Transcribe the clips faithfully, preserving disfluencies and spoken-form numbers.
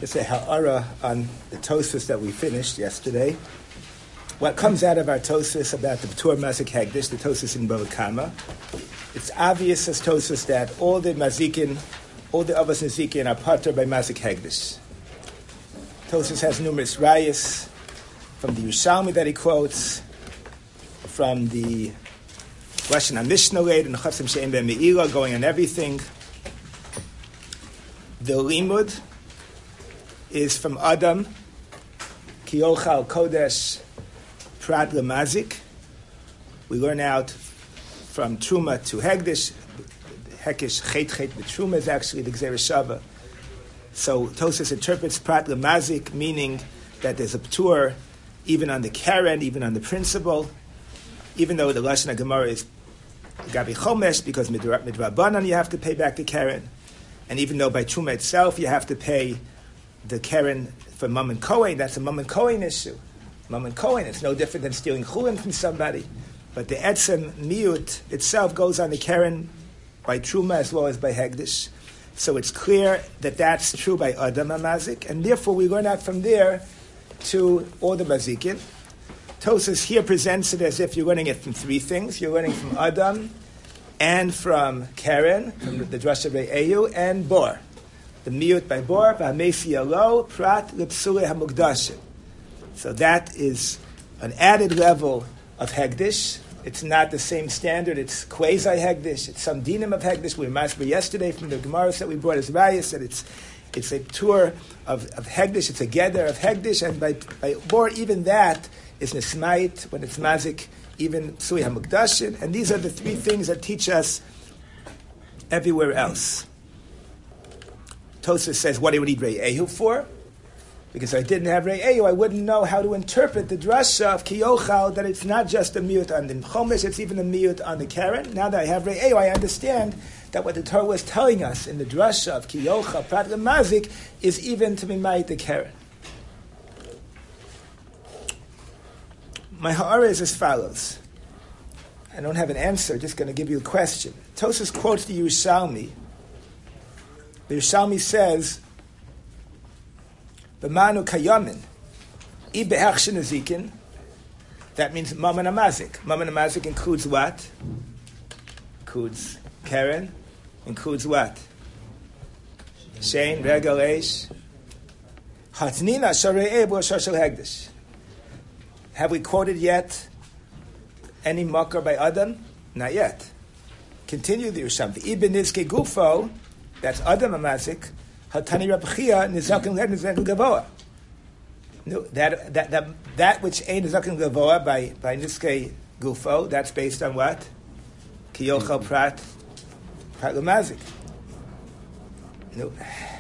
just a ha'ara on the Tosfos that we finished yesterday. What comes out of our Tosfos about the B'tur Mazik Hegdish, the Tosfos in Bava Kama, it's obvious as Tosfos that all the Mazikin, all the Avos Mazikin are patur by Mazik Hegdish. Tosfos has numerous rayas from the Yerushalmi that he quotes, from the Russian Mishnah laid and Chasim She'en Ben Me'ila, going on everything. The limud is from Adam, Ki Yochal Kodesh Prat Lemazik. We learn out from Truma to Hegdish. Hekish Chet Chet B'Truma is actually the Gzera Shava. So Tosfos interprets Prat Lemazik, meaning that there's a p'tur even on the Karen, even on the principle, even though the Lashon HaGemara is Gabi Chomesh, because Midrabanan you have to pay back the Karen. And even though by Truma itself you have to pay the Keren for Mum and Kohen, that's a Mum and Kohen issue. Mum and Kohen, it's no different than stealing Chulin from somebody. But the Etzem Miut itself goes on the Keren by Truma as well as by Hegdish. So it's clear that that's true by Adam HaMazik, and therefore we learn out from there to all the Mazikin. Tosfos here presents it as if you're learning it from three things. You're learning from Adam, and from Karen, from the, the Drush of Re'eyu, and Bor. The Miut by Bor, V'hamesi Alo, Prat L'Psule HaMukdashim. So that is an added level of Hegdish. It's not the same standard, it's quasi-Hegdish, it's some dinim of Hegdish. We were masber yesterday from the Gemaras that we brought as Rayas, that it's it's a tour of, of Hegdish, it's a gather of Hegdish, and by, by Bor, even that is Nesmait, when it's Mazik, even Psui HaMukdashim, and these are the three things that teach us everywhere else. Tosfos says, what do we need Re'ehu for? Because if I didn't have Re'ehu, I wouldn't know how to interpret the drasha of Ki Yochal, that it's not just a miut on the Chomesh, it's even a miut on the Karen. Now that I have Re'ehu, I understand that what the Torah was telling us in the drasha of Ki Yochal, Prat L'Mazik, is even to be made the Karen. My ha'ara is as follows. I don't have an answer, just going to give you a question. Tosfos quotes the Yerushalmi. The Yerushalmi says, B'manu kayamin, I be'achshin azikin, that means Maman HaMazik. Maman HaMazik includes what? Includes Karen, includes what? Shein, Regel, Eish. Hatnina, Sharei Ebu, Shashal Hegdish. Have we quoted yet any makar by Adam? Not yet. Continue the Yerushalmi. Ibn Nizke Gufo, that's Adam HaMazik, Hatani Rab Chia, Nizakin Led Nizakin Gavoa. No, that, that, that, that which ain't Nizakin Gavoa by, by Nizke Gufo, that's based on what? Ki Yochal Prat, Prat L'Mazik. No.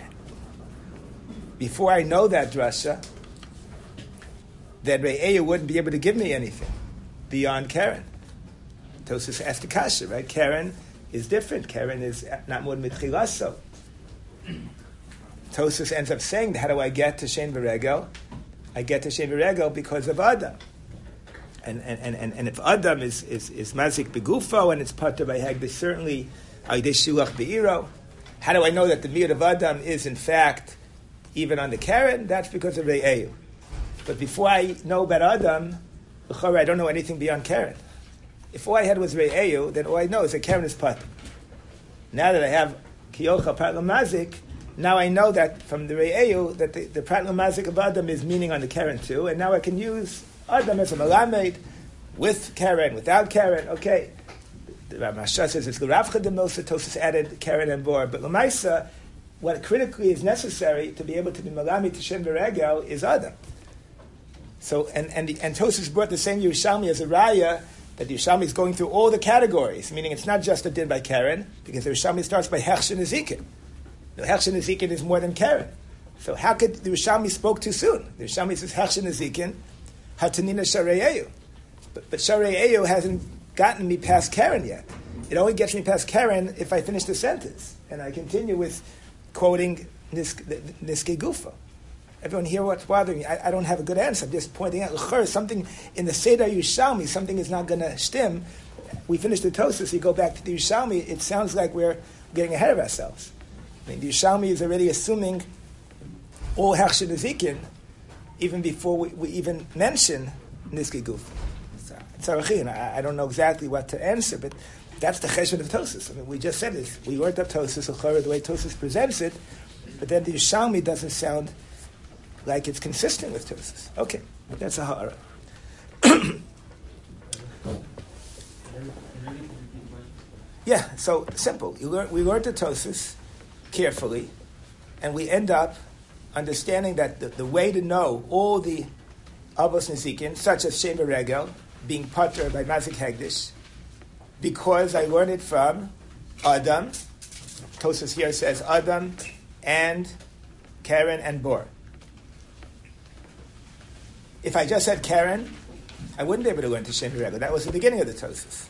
Before I know that drasha, then Re'eyu wouldn't be able to give me anything beyond Karen. Tosfos asked the kasha, right? Karen is different. Karen is not more than mitchilaso. Tosfos ends up saying, how do I get to Shein V'Regel? I get to Shein V'Regel because of Adam. And and, and, and if Adam is, is, is mazik begufo and it's patur by Hegdish, certainly Aydei Shilach Be'iro. How do I know that the miut of Adam is in fact even on the Karen? That's because of Re'eyu. But before I know about Adam, I don't know anything beyond Karen. If all I had was Re'eyu, then all I know is that Karen is patur. Now that I have Ki Yochal Prat L'Mazik, now I know that from the Re'eyu that the, the Prat L'Mazik of Adam is meaning on the Karen too, and now I can use Adam as a Melamed with Karen, without Karen. Okay, the Ramashah says it's the Rav Chadimilsa, Tosfos added Karen and Bor, but L'maisa, what critically is necessary to be able to be Melamed to Shein V'Regel is Adam. So, and and, the, and Tosfos brought the same Yerushalmi as a raya, that the Yerushalmi is going through all the categories, meaning it's not just a din by Karen, because the Yerushalmi starts by Hechshin Ezekin. The Hechshin Ezekin is more than Karen. So how could the Yerushalmi spoke too soon? The Yerushalmi says Hechshin Ezekin, Hatanina Shareyeyu. But, but Shareyeyu hasn't gotten me past Karen yet. It only gets me past Karen if I finish the sentence. And I continue with quoting Niske Gufa. Everyone hear what's bothering me? I, I don't have a good answer. I'm just pointing out, something in the Seder Yerushalmi, something is not going to stem. We finish the Tosfos, you go back to the Yerushalmi, it sounds like we're getting ahead of ourselves. I mean, the Yerushalmi is already assuming all Hechsher Nezikin, even before we, we even mention Nizki Guf. Tzarachin, I, I don't know exactly what to answer, but that's the cheshbon of Tosas. I mean, we just said it. We learned up Tosas, the way Tosas presents it, but then the Yerushalmi doesn't sound like it's consistent with Tosas. Okay, that's a ha'ara. Yeah, so simple. You learn, we learned the Tosas carefully, and we end up understanding that the, the way to know all the Avos Nezikin, such as Shem Regel, being pater by Mazik Hegdish, because I learned it from Adam. Tosas here says Adam and Karen and Bor. If I just said Karen, I wouldn't be able to learn to Shem Regel. That was the beginning of the Tosas.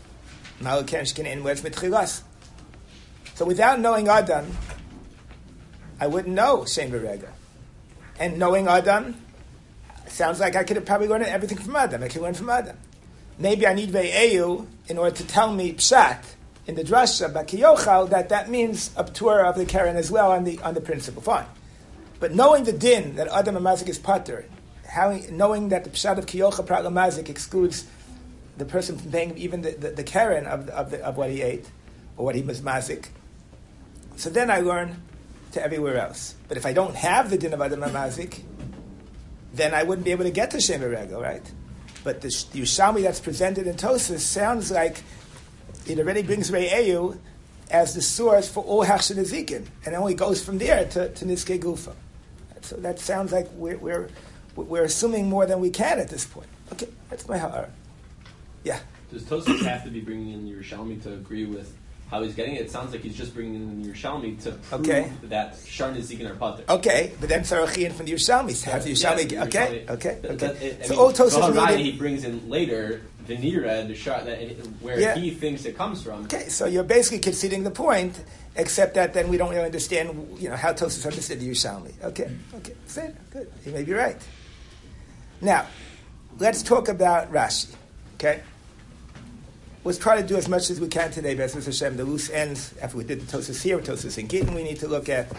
So without knowing Adam, I wouldn't know Shem Regel. And knowing Adam, sounds like I could have probably learned everything from Adam. I could learn from Adam. Maybe I need Ve'eyu in order to tell me Pshat in the drasha Bakiyochal that that means a P'tur of the Karen as well on the on the principle. Fine. But knowing the din that Adam and Mazik is pater, how, knowing that the Pshat of Kiyochal Prat Mazik excludes the person from paying even the, the, the Karen of, of, the, of what he ate or what he was Mazik. So then I learn to everywhere else. But if I don't have the din of Adam and Mazik, then I wouldn't be able to get to Shem Regel, right? But the, the Yerushalmi that's presented in Tosas sounds like it already brings Re'eyu as the source for all Hechsher Nezikin, and it only goes from there to, to Nizkei Gufa. So that sounds like we're, we're we're assuming more than we can at this point. Okay, that's my ha'ara. Yeah. Does Tosas have to be bringing in Yerushalmi to agree with how he's getting it? It sounds like he's just bringing in Yerushalmi to prove okay. that Shar Nezikin are pater. Okay, but then Tzarachin from the Yerushalmi. Have the Yerushalmi? Yes, okay, Yerushalmi. okay, okay. That, it, so mean, all Tosas really he brings in later the Nira, the Shar, that where yeah. he thinks it comes from. Okay, so you're basically conceding the point, except that then we don't really understand, you know, how Tosas understood the Yerushalmi. Okay, okay, say good. You may be right. Now, let's talk about Rashi. Okay. Let's try to do as much as we can today, B'ezras Hashem. The loose ends, after we did the Tosas here, Tosas in Gittin, we need to look at.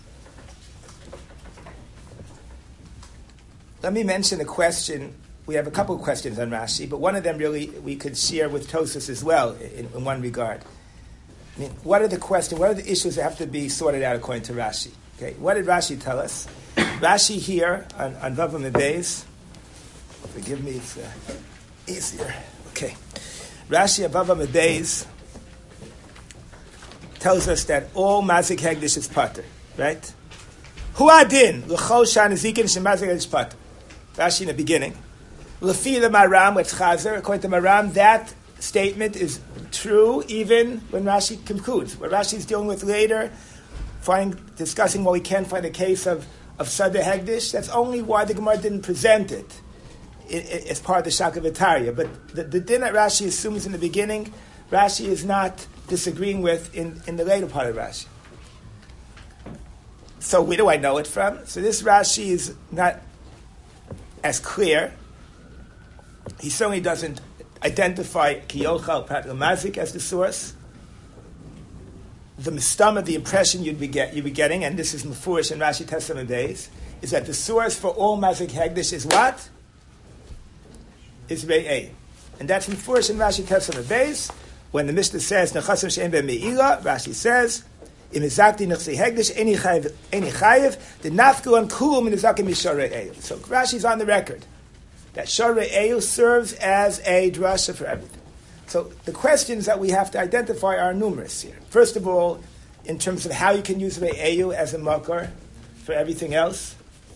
Let me mention a question. We have a couple of questions on Rashi, but one of them really we could share with Tosas as well in, in one regard. I mean, what are the questions, what are the issues that have to be sorted out according to Rashi? Okay, what did Rashi tell us? Rashi here on, on Vavam Beis, forgive me, it's uh, easier. Okay. Rashi Abava Medeis tells us that all Mazik Hegdish is pater, right? Hu adin l'chol shan zikin shemazik Hegdish pater. Rashi in the beginning. Lefi the Maram with Chazer, according to Maram, that statement is true even when Rashi concludes. What Rashi is dealing with later, finding, discussing what we can find a case of of Sadeh Hegdish. That's only why the Gemara didn't present it as part of the Shakavitaria. But the, the din that Rashi assumes in the beginning, Rashi is not disagreeing with in, in the later part of Rashi. So where do I know it from? So this Rashi is not as clear. He certainly doesn't identify Kiyochal Prat Mazik as the source. The mistam of the impression you'd be, get, you'd be getting, and this is Mefurish in Rashi Testament days, is that the source for all Mazik Hegdish is what? Is Re'eh. And that's Mefurish in Rashi Testament days. When the Mishnah says, Nechasim she'en be'me'ila, Rashi says, Im izakti nechsi hegdish, eni chayiv, the nafku on kulum in izakim mishar re'eh. So Rashi's on the record that Shar Re'eh serves as a drasha for everything. So the questions that we have to identify are numerous here. First of all, in terms of how you can use Re'eh as a makar for everything else.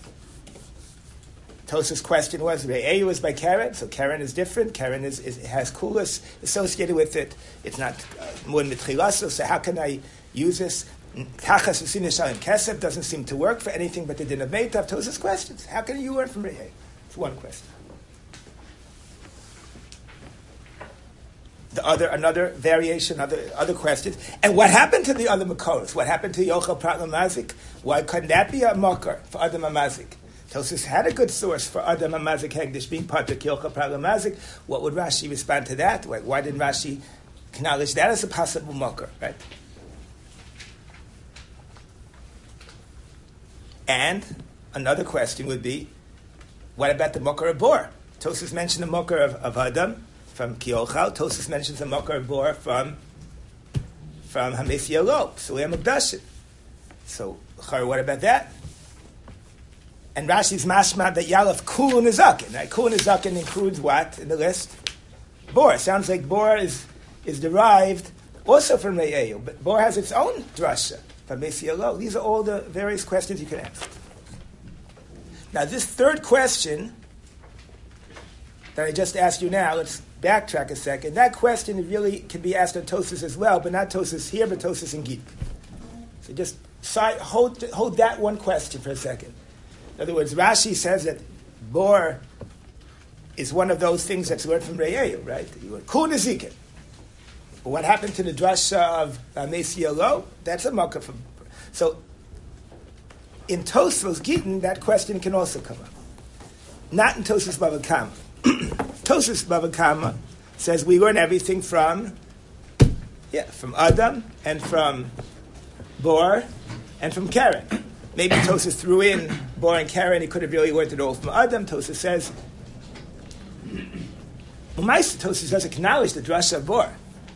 Tos's question was, Re'eh is by Karen, so Karen is different. Karen is, is has kulas associated with it. It's not more than mitchilaso, so how can I use this? Tachas v'sin yishalim kesef doesn't seem to work for anything but the din of meitav. Tos's questions. How can you learn from Re'eh? It's one question. The other, another variation, other other questions. And what happened to the other makoros? What happened to Yochel Prat Mazik? Why couldn't that be a makar for Adam Mazik? Tosis had a good source for Adam Mazik Hegdish being part of Yochel Prat Mazik. What would Rashi respond to that? Why, why didn't Rashi acknowledge that as a possible makar? Right? And another question would be, what about the Mokar of Bor? Tosfos mentioned the Mokar of, of Adam from Kiochal. Tosfos mentions the Mokar of Bor from from Hames Yalo, Sulei Mukdashim. So, what about that? And Rashi's mashma that Yalef Kulun Nezakin. Right? Kulun Nezakin includes what in the list? Bor. Sounds like Bor is, is derived also from Re'eyu, but Bor has its own drasha from Hames Yalo. These are all the various questions you can ask. Now, this third question that I just asked you now, let's backtrack a second. That question really can be asked on Tosfos as well, but not Tosfos here, but Tosfos in Gittin. So just side, hold, hold that one question for a second. In other words, Rashi says that Bor is one of those things that's learned from Re'eyu, right? Kul Nezikin. But what happened to the drasha of Hames Yalo? That's a makkah from. So in Tosfos Gittin, that question can also come up. Not in Tosfos Bava Kama. Tosfos Bava Kama says we learn everything from, yeah, from Adam and from Bor and from Karen. Maybe Tosfos threw in Bor and Karen. He could have really learned it all from Adam. Tosfos says, well, Tosfos does acknowledge the drasha of Bor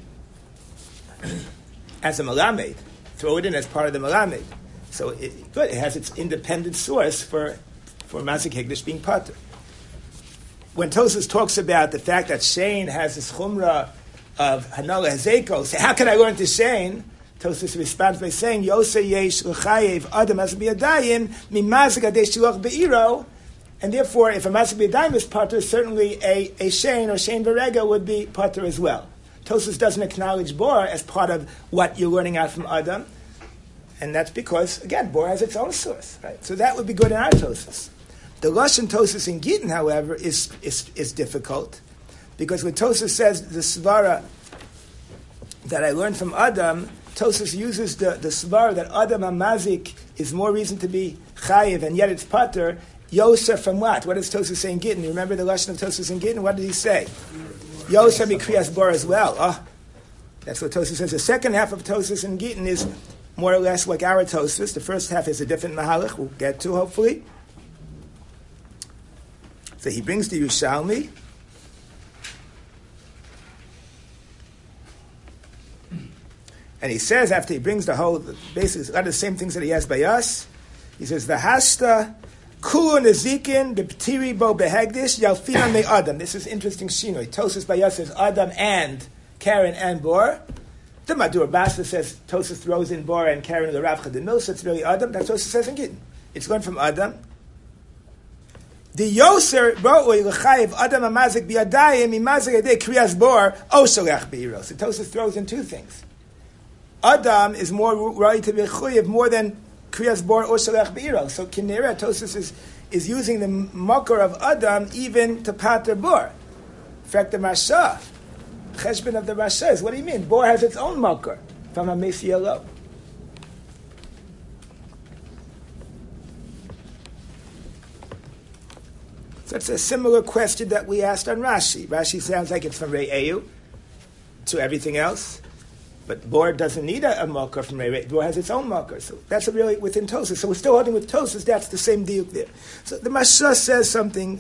as a Malamed. Throw it in as part of the Malamed. So it, good, it has its independent source for for Mazik Hegdish being Pater. When Tosfos talks about the fact that Shane has this chumrah of Hanala Hazeko, say, how can I learn to Shane? Tosfos responds by saying, Yosei yesh l'chayev adam as b'yadayim mimazik adei shilach be'iro, and therefore, if a mazik b'yadayim is Pater, certainly a, a Shane or Shane Berega would be Pater as well. Tosfos doesn't acknowledge Bor as part of what you're learning out from Adam, and that's because, again, Bor has its own source, right? So that would be good in our Tosfos. The Lashon Tosfos in Gittin, however, is, is is difficult, because when Tosfos says the svara that I learned from Adam, Tosfos uses the, the svara that Adam HaMazik is more reason to be chayiv, and yet it's pater. Yosef from what? What does Tosfos say in Gittin? You remember the Lashon of Tosfos in Gittin? What did he say? Yosef Mikriyas Bor as well. Oh, that's what Tosfos says. The second half of Tosfos in Gittin is more or less like our Tosfos. The first half is a different mahalach. We'll get to, hopefully. So he brings the Yerushalmi. And he says, after he brings the whole, basically, a lot of the same things that he has by us, he says, V'hasta kulu nezikin b'ptiri bo behegdish yalfinan me Adam. This is interesting shinoi. Tosfos by us says Adam and Karen and Bor. The Madur Basta says Tosfos throws in Bor and Karen the Rav Chadimil, so it's really Adam. That's Tosfos says in Gittin. It's learned from Adam. The Yoser Ro'oi l'chayiv Adam HaMazik b'yadayim imazik adei kriyas Bor o sholech be'iro. So Tosfos throws in two things. Adam is more right to be chayiv more than kriyas Bor or sholech be'iro. So Kinera Tosfos is is using the makor of Adam even to pater Bor. In fact, the Rasha, cheshbon of the Rasha is, what do you mean? Bor has its own makor from Hames Yalo. So it's a similar question that we asked on Rashi. Rashi sounds like it's from Re'eyu to everything else, but Bor doesn't need a, a makor from Re'eyu. Bor has its own makor. So that's really within Tosfos. So we're still holding with Tosfos. That's the same deal there. So the Masha says something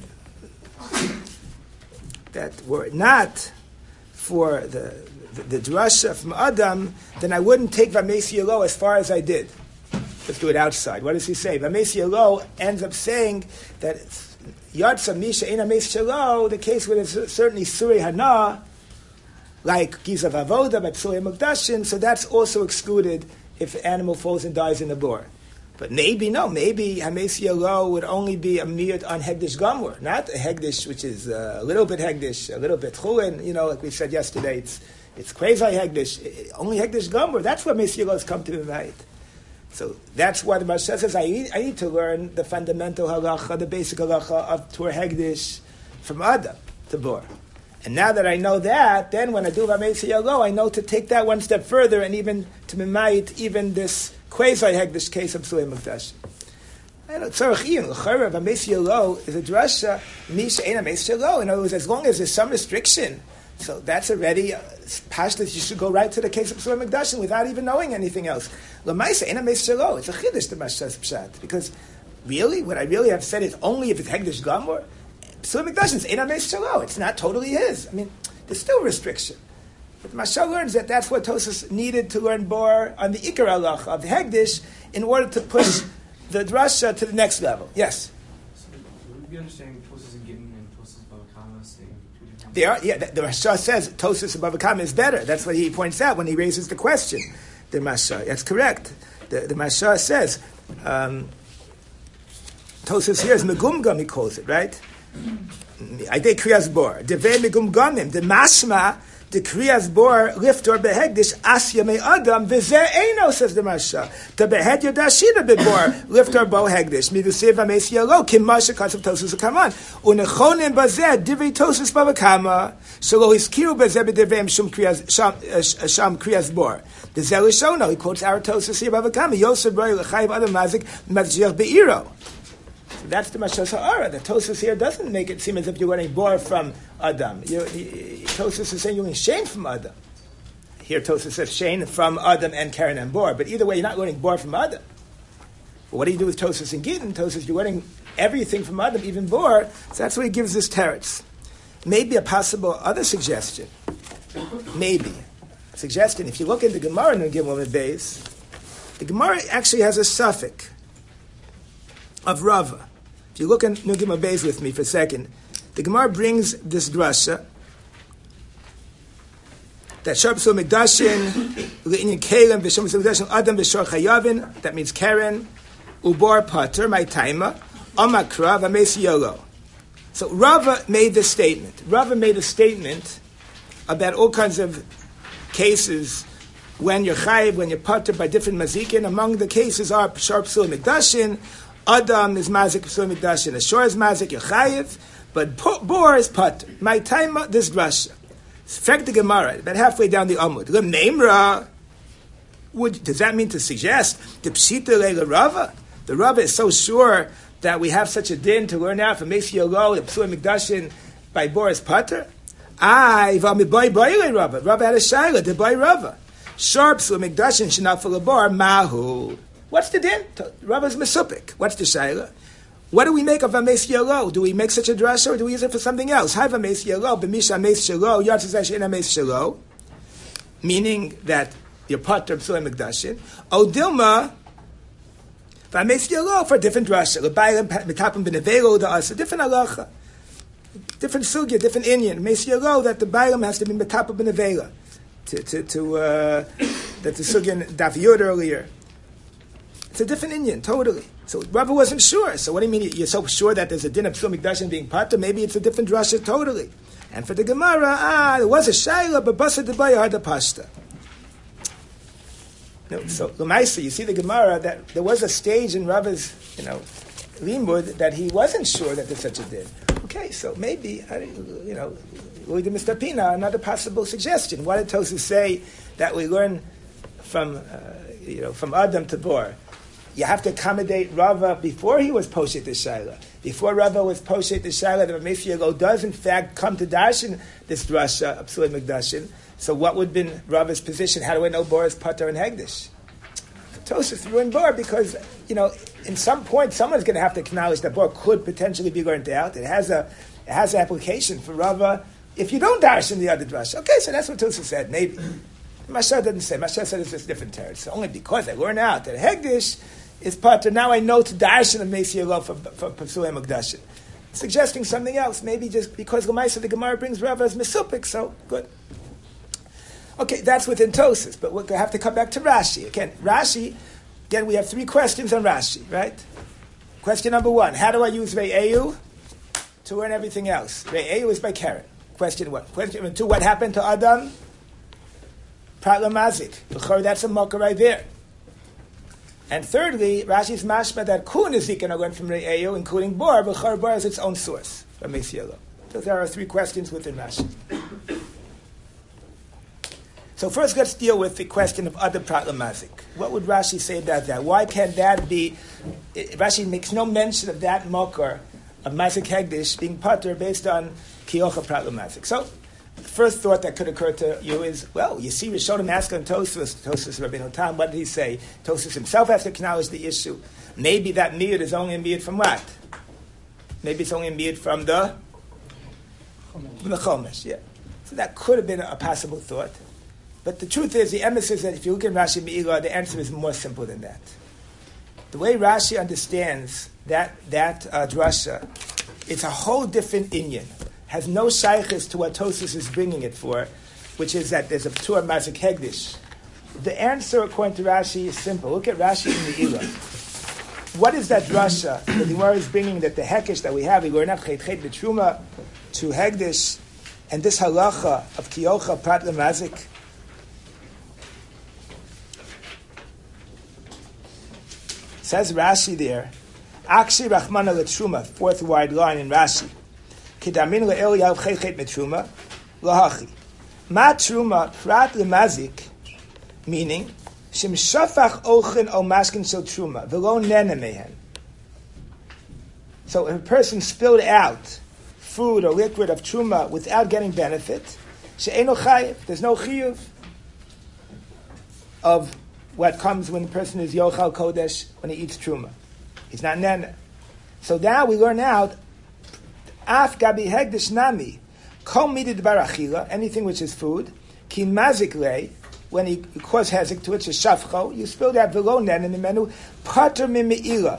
that were it not for the the, the drasha from Adam, then I wouldn't take Hames Yalo as far as I did. Let's do it outside. What does he say? Hames Yalo ends up saying that Yatsa Misha Ein Hames Yalo, the case where there's certainly Surei Hana, like Gizav Avoda, but Surei Mukdashin, so that's also excluded if the animal falls and dies in the bor. But maybe, no, maybe Hames Yalo would only be a miyut on Hegdish Gamur, not a Hegdish which is uh, a little bit Hegdish, a little bit Chulin, you know, like we said yesterday, it's it's quasi Hegdish, only Hegdish Gamur, that's where Hames Yalo has come to the night. So that's why the Masha says, I need, I need to learn the fundamental halacha, the basic halacha of Tur Hegdish from Adam to Bor. And now that I know that, then when I do Hames Yalo, I know to take that one step further and even to mimayit even this quasi Hegdish case of Sulei Mukdash. I know Tzarech Iyun, l'chayra, Hames Yalo is a drasha, Misha Ein Hames Yalo. In other words, as long as there's some restriction, so that's already uh, pashtus. You should go right to the case of Sulei Mukdashim without even knowing anything else. L'maisa Ein Hames Yalo. It's a chiddush to Mashas Pshat because really? What I really have said is only if it's Hegdish Gamor. Psulim Mikdashim is Eina Meis Shelo. It's not totally his. I mean, there's still restriction. But the Mashal learns that that's what Tosfos needed to learn Bor on the Ikar Halacha of the Hegdish in order to push the drasha to the next level. Yes? So would we understand Tosfos and Gittin and Tosfos Bava Kama saying two different They are, yeah, the, the Rasha says Tosfos Bava Kama is better. That's what he points out when he raises the question. The Masha, that's correct. The, the Masha says, um, Tosfos here is Megumgam, he calls it, right? I think Kriyas Bor. Devei Megumgamim, the Mashma, the Kriyas Bor, Liftor Behegdish, Asya Me Adam, Vizer Eino, says the Masha. The Behed Yodashida Bebor, Liftor Bo Hegdish, Midusiv Ames Yalo, Kim Masha Katsav Tosfos Kaman. Unechonim Bazeh, Divrei Tosfos Bava Kama, Shalo Hiskiru Bazeh Bedeveim Shum Kriyas, Sham Kriyas Bor. The Zelishono, he quotes our Tosfos here Bava Kama, Yosef Roy Lechayiv Adam Mazik, Mazjiach Be'iro. That's the Mashal Sa'ara. The Tosfos here doesn't make it seem as if you're learning Bor from Adam. You, you, Tosfos is saying you're learning Shein from Adam. Here Tosfos says Shein from Adam and Karen and Bor. But either way, you're not learning Bor from Adam. But what do you do with Tosfos and Gittin? Tosfos, you're learning everything from Adam, even Bor. So that's what he gives this teretz. Maybe a possible other suggestion. Maybe. A suggestion. If you look in the Gemara in the Gimel Beis, the Gemara actually has a suffix of Rava. If you look in Nugim Beis with me for a second, the Gemara brings this drasha that Sharpsul Mikdashin, Le'inyan Kalem, V'Shom Mikdashin, Adam V'Shor Chayavin, that means Karen, Ubor Pater, my Taima, Amakra, V'Mes Yolo. So Rava made this statement. Rava made a statement about all kinds of cases when you're chayiv, when you're pater by different mazikin. Among the cases are Sharpsul Mikdashin, Adam is mazik, Psulim Mikdashin, Ashor is mazik, Yechayev, but Bor is pater. My time, this drasha. Fact the Gemara, about halfway down the Amud. Lim Neimra, would, does that mean to suggest the Pshita Leila Rava? The Rava is so sure that we have such a din to learn out from Meisi Yolo, the Psulim Mikdashin, by Bor is pater? I, Vamiboy Boyle Rava. Rava had a Shaila, the Boy Rava. Sharp Psulim Mikdashin, Shinafal Bor, Mahu. What's the din? Rava's Mesupik. What's the Shaila? What do we make of Ames Yolo? Do we make such a drasha or do we use it for something else? Have Ames Yolo, B'misha Ames Shelo, Yartzash in Ames Shelo, meaning that you're pater Psulim Mikdashin. O Dilma, Ames Yolo for a different drasha. L'bayim Mitapim B'nevelo, the Asa, different halacha. Different sugya, different Indian. Ames Yolo, that the bayim has to be Mitapim B'nevelo. To, to, to, uh, that the sugya Daf Yud earlier. It's a different Indian, totally. So Rava wasn't sure. So what do you mean you're so sure that there's a din of Psulim Mikdashin being pater? Maybe it's a different drasha totally. And for the Gemara, ah, there was a Shaila, but Basa Debaya had the Pashta. No, so Lamaisa, you see the Gemara that there was a stage in Rava's, you know, limud that he wasn't sure that there's such a din. Okay, so maybe, you know, Louis de Mister Pina, another possible suggestion. Why did Tosfos say that we learn from, uh, you know, from Adam to Bor? You have to accommodate Rava before he was Poshet the Shaila. Before Rava was Poshet the Shaila, the Ames Yolo does in fact come to Darshan this drasha of Psulim Mikdashin. So what would have been Rava's position? How do I know Bor is pater and Hegdish? Tosfos threw in Bor because, you know, in some point someone's going to have to acknowledge that Bor could potentially be learned out. It has a it has an application for Rava if you don't Darshan the other drasha. Okay, so that's what Tosfos said, maybe. Masha didn't say. Masha said it's just different territory. So only because I learn out that Hegdish is pater. Now I know to darshan of Meisi Yolo for for Psulim Mikdashin. Suggesting something else, maybe just because Lamaisa the Gemara brings Rava as Mesupik, so good. Okay, that's within Tosfos, but we'll have to come back to Rashi. Again, Rashi, again, we have three questions on Rashi, right? Question number one, how do I use Re'eu to learn everything else? Re'eu is by Karen. Question one. Question number two, what happened to Adam? Prat Lamazik. That's a mocker right there. And thirdly, Rashi's mashma that Kun is going to learn from Re'eu, including Bor, B'char Bor is its own source from Meisi Yolo. So there are three questions within Rashi. So first let's deal with the question of other Prat Lamazik. What would Rashi say about that? Why can't that be... It, Rashi makes no mention of that mokar of Mazik Hegdish being pater based on Kiyocha Prat Lamazik. So first thought that could occur to you is, well, you see Rishonim asking Tosfos, Tosfos Rabbeinu Tam, what did he say? Tosfos himself has to acknowledge the issue. Maybe that miyud is only a miyud from what? Maybe it's only a miyud from the from the Chumash, yeah. So that could have been a possible thought. But the truth is, the emes is that if you look at Rashi Me'ilah, the answer is more simple than that. The way Rashi understands that that uh, drasha, it's a whole different inyan. Has no shaykhis to what Tosfos is bringing it for, which is that there's a Ptur Mazik Hegdish. The answer, according to Rashi, is simple. Look at Rashi in the Ila. What is that drasha? The Gemara is bringing that the Hekesh that we have, we learn Chet Chet B'Truma to Hegdish, and this halacha of Kiyocha Prat Lemazik. Says Rashi there, Akshi Rachmana L'Truma, fourth wide line in Rashi. Kidamin le'el yav chechet metruma lahachi. Ma truma prat lemazik, meaning shim shafach ochin o maskin shel truma v'lo nene mehen. So if a person spilled out food or liquid of truma without getting benefit, she'eno chayiv, there's no chiyuv of what comes when the person is yochal kodesh when he eats truma. He's not nene. So now we learn out. Af gabi hegdish nami, kol midid barachila, anything which is food, ki mazik lei, when he cause hezik to it, shafcho, you spill that below nen in the menu, pater mimi'ila.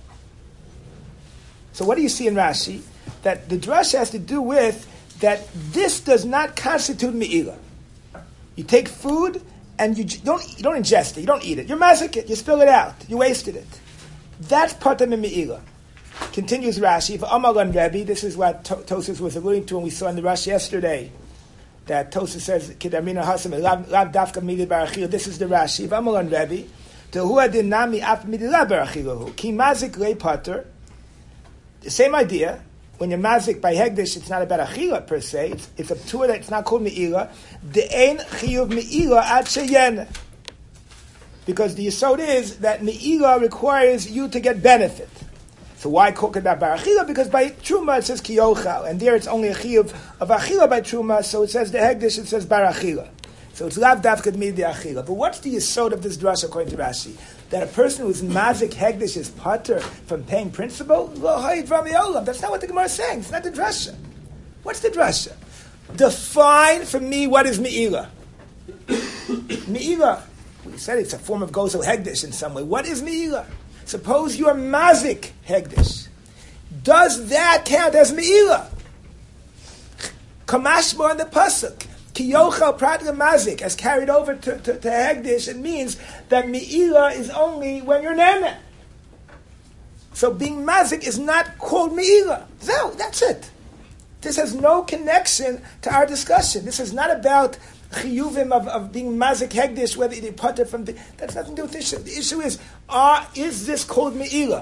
So what do you see in Rashi? That the drush has to do with that this does not constitute mi'ila. You take food and you don't you don't ingest it, you don't eat it. You mazik it, you spill it out, you wasted it. That's pater mimi'ila. Continues Rashi, for Amalan Rebbe, this is what Tosfos was alluding to when we saw in the Rashi yesterday, that Tosfos says, Kidamina Hasam, Lav Dafka Midid Barachil, this is the Rashi, for Amalan Rebbe, Tehua Dinami Af Midid La Barachilahu, Ki Mazik Lei Pater, the same idea, when you're Mazik by Hegdish, it's not about Achila per se, it's, it's a tour that it's not called Me'ila, the Ein Chiyuv Me'ila Ad Sheyen. Because the Yisod is that Me'ila requires you to get benefit. So why talk about barachila? Because by truma it says kiyochal, and there it's only a chiyuv of achila by truma, so it says the hegdish, it says barachila. So it's lav dafkad mid the achila. But what's the yesod of this drasha according to Rashi? That a person who's mazik hegdish is pater from paying principal? Lo hayid rami olam. That's not what the Gemara is saying. It's not the drasha. What's the drasha? Define for me what is me'ila. Me'ila. We said it's a form of gozel hegdish in some way. What is me'ila? Suppose you are mazik hegdish. Does that count as me'ila? Kamashmo on the pasuk. Kiyochal prat mazik, as carried over to, to, to hegdish, it means that me'ila is only when you're nene. So being mazik is not called me'ila. No, that's it. This has no connection to our discussion. This is not about chiyuvim of, of being mazik hegdish, whether they putter from the, that's nothing to do with the issue. The issue is, are, is this called me'ila?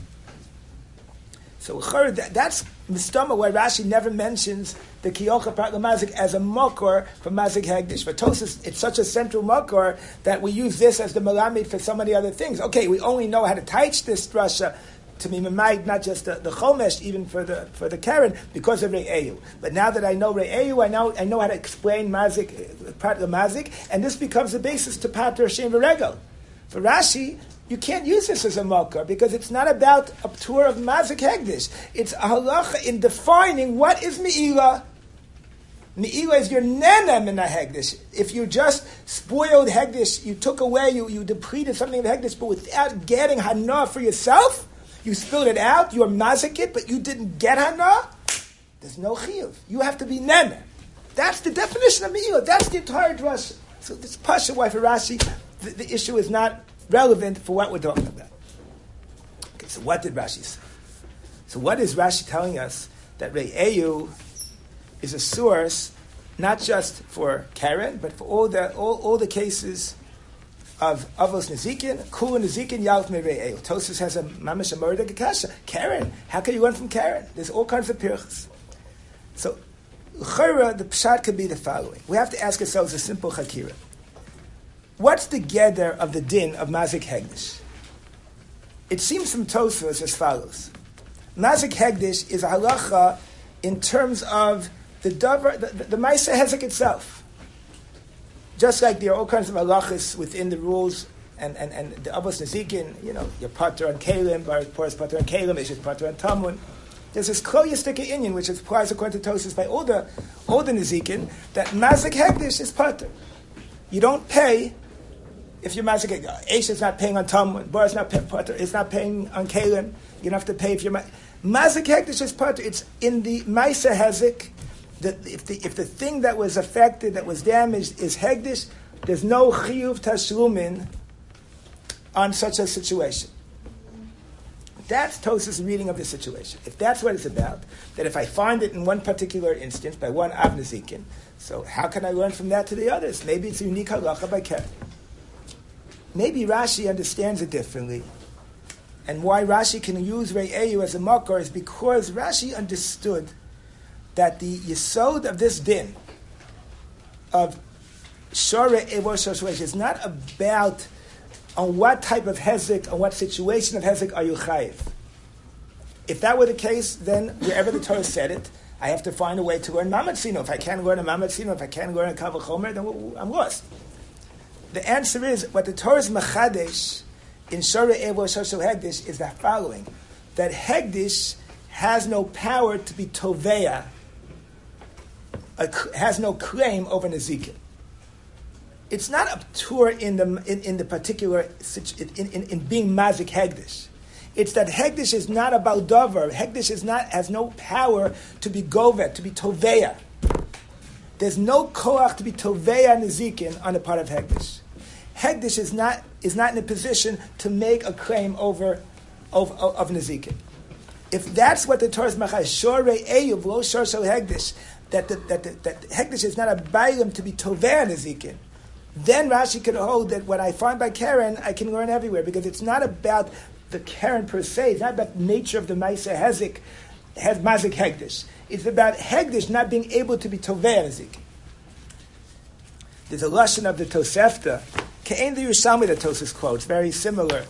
So that, that's mistama why Rashi never mentions the kiyocha prat mazik as a makor for mazik hegdish. For Tosfos, it's such a central makor that we use this as the malamid for so many other things. Okay, we only know how to teach this drasha to be memayid, not just the, the chomesh, even for the for the Karen, because of Re'eyu. But now that I know Re'eyu, I know I know how to explain mazik, prat mazik, and this becomes the basis to pater shem v'regel. For Rashi, you can't use this as a makar because it's not about a tour of mazik hegdish. It's a halacha in defining what is me'ila. Me'ila is your nena min hegdish. If you just spoiled hegdish, you took away, you, you depleted something of hegdish, but without getting hana for yourself, you spilled it out, you're mazik it, but you didn't get hana, there's no chiyuv. You have to be nena. That's the definition of me'ila. That's the entire drasha. So this pasha why for Rashi, the, the issue is not relevant for what we're talking about. Okay, so what did Rashi say? So what is Rashi telling us? That Re'eyu is a source not just for Karen, but for all the all, all the cases of Avos Nezikin, Kul Nezikin, Yalf Me Re'eyu. Tosfos has a mamish a murder gekasha. Karen, how can you learn from Karen? There's all kinds of pirchs. So L'chora, the pshat could be the following. We have to ask ourselves a simple chakira. What's the gather of the din of Mazik Hegdish? It seems from Tosfos as follows. Mazik Hegdish is a halacha in terms of the davar, the, the, the Maisa Hezek itself, just like there are all kinds of halachas within the rules, and, and, and the Avos Nezikin, you know, your pater on Kalim, Baruch Porus pater on Kalim, Ishes pater on Tamun. There's this Kloyastika Inyan, which applies according to Tosas by all the, all the Nezikin, that Mazik Hekdish is pater. You don't pay if you're Mazik Hekdish. Eish is not paying on Tamun, Bar is not paying pater, it's not paying on Kalim. You don't have to pay if you're Mazik Hekdish is pater. It's in the Maisa Hezek. That if the if the thing that was affected, that was damaged, is Hegdish, there's no Chiyuv Tashlumin on such a situation. That's Tosas' reading of the situation. If that's what it's about, that if I find it in one particular instance by one Av Nezikin, so how can I learn from that to the others? Maybe it's a unique halacha by Keren. Maybe Rashi understands it differently. And why Rashi can use Re'eyu as a makor is because Rashi understood that the yesod of this din of Shore Evo Shoshwesh is not about on what type of hezek, on what situation of hezek are you chayiv. If that were the case, then wherever the Torah said it, I have to find a way to learn Mamatzino. If I can't learn a Mamatzino, if I can't learn a Kavach Chomer, then I'm lost. The answer is, what the Torah is Machadesh in Shore Evo Shoshel Hegdish is the following, that Hegdish has no power to be Toveya, has no claim over Nezikin. It's not a tour in the in, in the particular in, in, in being mazik hegdish. It's that hegdish is not about davar. Hegdish is not has no power to be govet, to be toveya. There's no koach to be toveya nezikin on the part of hegdish. Hegdish is not is not in a position to make a claim over of, of, of nezikin. If that's what the Torah is machai shore eyuv lo shor shel hegdish, that the, that the, that hegdish is not a bayim to be toveya nezikin, then Rashi could hold that what I find by Keren, I can learn everywhere, because it's not about the Keren per se. It's not about the nature of the Maisa Hezek, has Mazik Hegdish. It's about Hegdish not being able to be Tovei Hezek. There's a lesson of the Tosefta. Ke'en the Yerushalmi that Tosas quotes, very similar.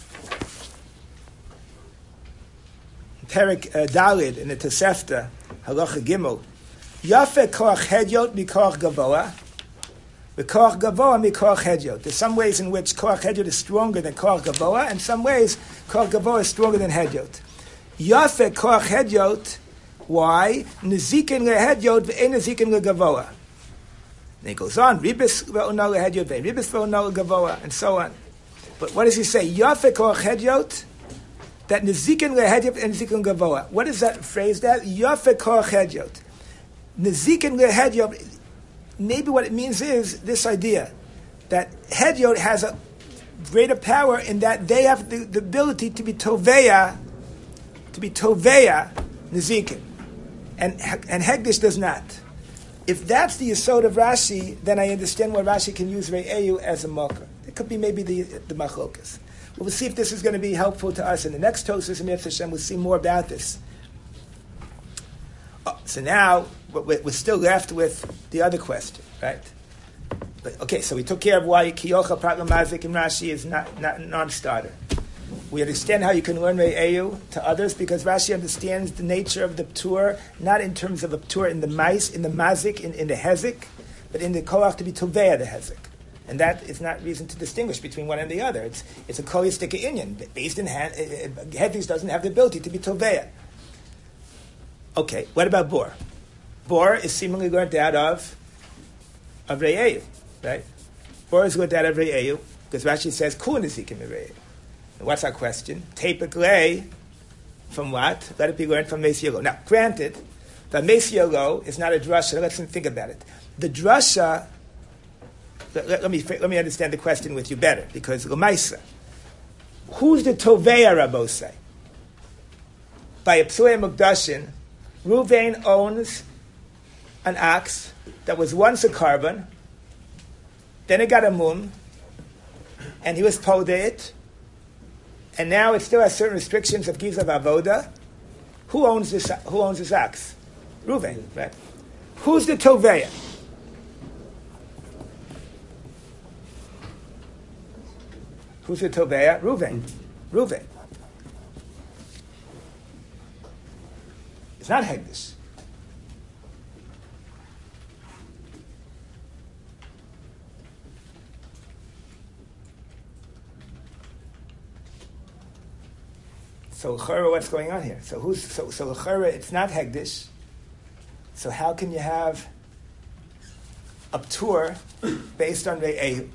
Perik uh, Dalid in the Tosefta, Halacha Gimel. Yafe koach hedyot mikoach gavoa. Koach Gavoa mi Koach Hedyot. There's some ways in which Koach Hedyot is stronger than Koach Gavoa, and some ways Koach Gavoa is stronger than Hedyot. Yafe Koach Hedyot. Why? Nezikin lehedyot ve'en nezikin legavoa. And he goes on, Ribis ve'ona lehedyot ve'en Ribis ve'ona legavoa, and so on. But what does he say? Yafe Koach Hedyot. That nezikin lehedyot and nezikin legavoa. What is that phrase? That Yafe Koach Hedyot. Nezikin lehedyot. Maybe what it means is this idea that Hedyot has a greater power in that they have the, the ability to be Toveya, to be Toveya Nezikin, and and Hegdish does not. If that's the yesod of Rashi, then I understand why Rashi can use Re'eyu as a marker. It could be maybe the the machlokas. We'll see if this is going to be helpful to us in the next Tosas and Mitzvah Hashem. We'll see more about this. Oh, so now we're still left with the other question, right? But, okay, so we took care of why Kiyocha Pratlamazik in Rashi is not, not non-starter. We understand how you can learn Re'eyu to others because Rashi understands the nature of the Ptur, not in terms of a Ptur in the Mais, in the Mazik, in, in the Hezek, but in the Koach to be Toveya the Hezek. And that is not reason to distinguish between one and the other. It's it's a Koyastika Inyan. Based in Hezek doesn't have the ability to be Toveya. Okay, what about Bor? Bor is seemingly learned out of, of Re'eyu, right? Bor is learned out of Re'eyu, because Rashi says, Kuh Nezikim Re'eyu. What's our question? Tepek lei, from what? Let it be learned from Meis Yelo. Now, granted, the Meis Yelo is not a drasha. Let's think about it. The drasha, let, let, me, let me understand the question with you better, because L'maisa, who's the Toveya Rabbo say? By a Psuei Mukdashin, Ruvain owns an ox that was once a carbon, then it got a mun, and he was podeh it, and now it still has certain restrictions of Gizav Avoda. Who owns this? Who owns this ox? Ruvain, right? Who's the Toveya? Who's the Toveya? Ruvain. Ruvain. It's not Hegdish. So Chara, what's going on here? So who's so so Chara? It's not Hegdish. So how can you have a tour based on Re'ehu?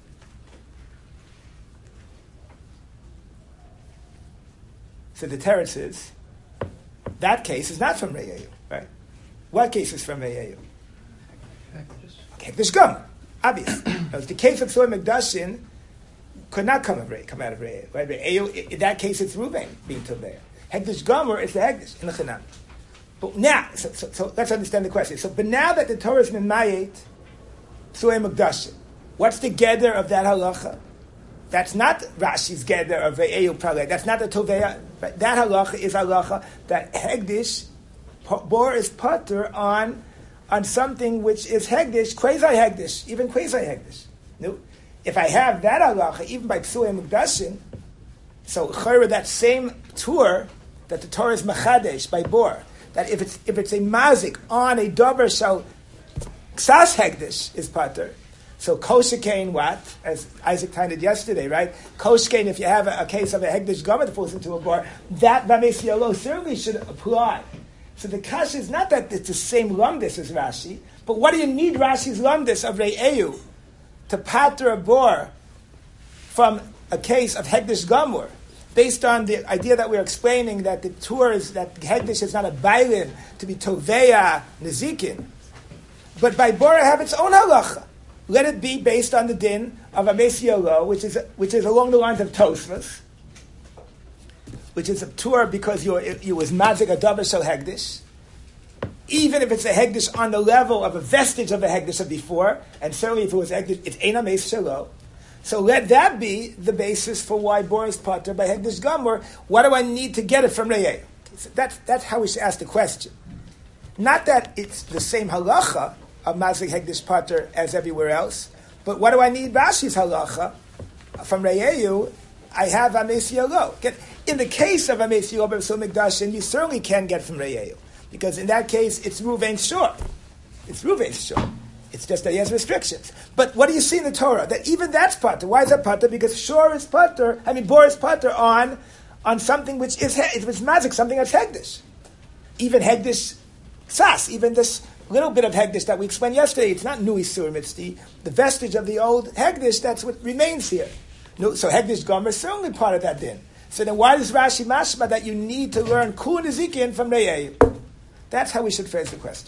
So the teretz is that case is not from Re'ehu, right? What case is from Re'ehu? Hegdish Gomer, obvious. The case of Tzur Megdashin could not come, of Re, come out of Re'ehu. Right? Re'ehu, in that case, it's Ruvain being Tovei. Hegdish Gomer is the Hegdish in the Chanam. But now, so, so, so let's understand the question. So, but now that the Torah is Memayet Tzur Megdashin, what's the gather of that halacha? That's not Rashi's gather of Re'ehu Praleh. That's not the Tovei. Right? That halacha is halacha that Hegdish bor is pater on on something which is Hegdish, quasi Hegdish, even quasi Hegdish. No. If I have that halacha, even by Psuei Mukdashin, so Chayra, that same tour that the Torah is Machadesh by Bor, that if it's if it's a mazik on a dover shall ksas Hegdish is pater. So koshekain what? As Isaac tended yesterday, right? Koshekain, if you have a, a case of a Hegdish Gomer that falls into a Bor, that Bamesi Yolo certainly should apply. So the kasha is not that it's the same lumdis as Rashi, but what do you need Rashi's lumdis of Re'ehu to pater a bor from a case of Hegdish Gamur, based on the idea that we're explaining that the tour is that Hegdish is not a bailin to be Toveya Nezikin, but by bor have its own halacha. Let it be based on the din of Amesi Yolo, which is which is along the lines of Tosfos, which is a tour because you you was mazik a davar shel hegdish, even if it's a hegdish on the level of a vestige of a hegdish of before, and certainly if it was hegdish, it's ein ames shelo. So let that be the basis for why Boris Potter by hegdish gamur. What do I need to get it from Re'eh? So that's that's how we should ask the question. Not that it's the same halacha of mazik hegdish Potter as everywhere else, but what do I need Rashi's halacha from Re'eh? I have Amesi Yolo. In the case of Amesi Yolo B'Sul Mikdashin, you certainly can get from Re'ehu, because in that case it's Ruvain's shore. It's Ruvain's shore. It's just that he has restrictions. But what do you see in the Torah? That even that's pater. Why is that pater? Because shore is pater. I mean, bor is pater on on something which is it was mazik, something that's hegdish. Even hegdish sas. Even this little bit of hegdish that we explained yesterday. It's not nui sur mitzdi. The vestige of the old hegdish. That's what remains here. No, so Hegdish Gomer is certainly part of that din. So then why does Rashi mashma that you need to learn Ku and Ezekiel from Re'eh? That's how we should phrase the question.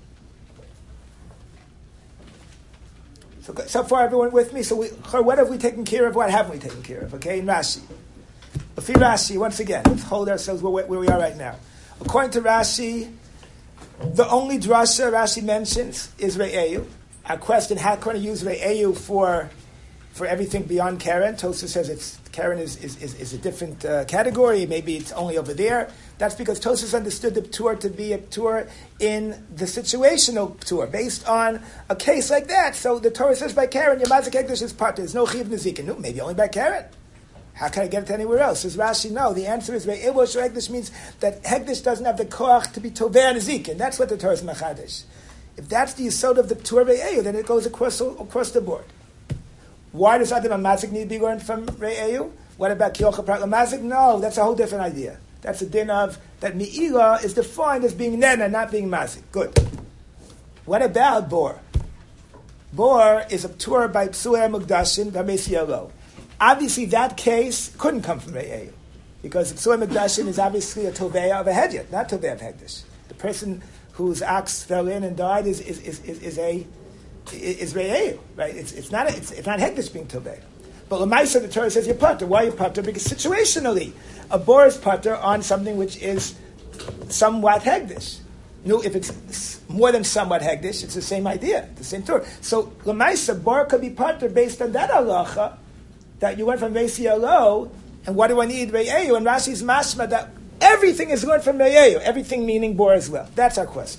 So, so far everyone with me? So we, what have we taken care of? What haven't we taken care of? Okay, in Rashi. If Rashi, once again, let's hold ourselves where, where we are right now. According to Rashi, the only drasha Rashi mentions is Re'eh. Our question, how can I use Re'eh for... for everything beyond Karen? Tosfos says it's Karen is, is, is, is a different uh, category. Maybe it's only over there. That's because Tosfos understood the tour to be a tour in the situational tour, based on a case like that. So the Torah says by Karen, your mazik hegdish is part. There's no chiv nezikin. No, maybe only by Karen. How can I get it to anywhere else? Says Rashi, no. The answer is Re'eh hegdish means that hegdish doesn't have the koach to be tovei nezikin. That's what the Torah is machadesh. If that's the yisod of the tour Re'eh, then it goes across across the board. Why does Adam Mazik need to be learned from Re'eh? What about Kiyocha Prat Mazik? No, that's a whole different idea. That's a din of that Mi'ila is defined as being Nena, not being Mazik. Good. What about Bor? Bor is a tour by Psuei Mukdashin B'Amesi Yolo. Obviously, that case couldn't come from Re'eh, because Psuei Mukdashin is obviously a Toveya of a Hedyot, not Toveya of Hegdish. The person whose ox fell in and died is is is, is, is a is Re'eh, right? It's it's not a, it's, it's not Hegdish being Tovei. But L'maisa, the Torah says you're pater. Why are you pater? Because situationally, a bor is pater on something which is somewhat Hegdish. No, if it's more than somewhat Hegdish, it's the same idea, the same Torah. So L'maisa, bor could be pater based on that halacha that you went from Mesi Yolo, and what do I need Re'eh? And Rashi's mashma that everything is learned from Re'eh, everything meaning bor as well. That's our question.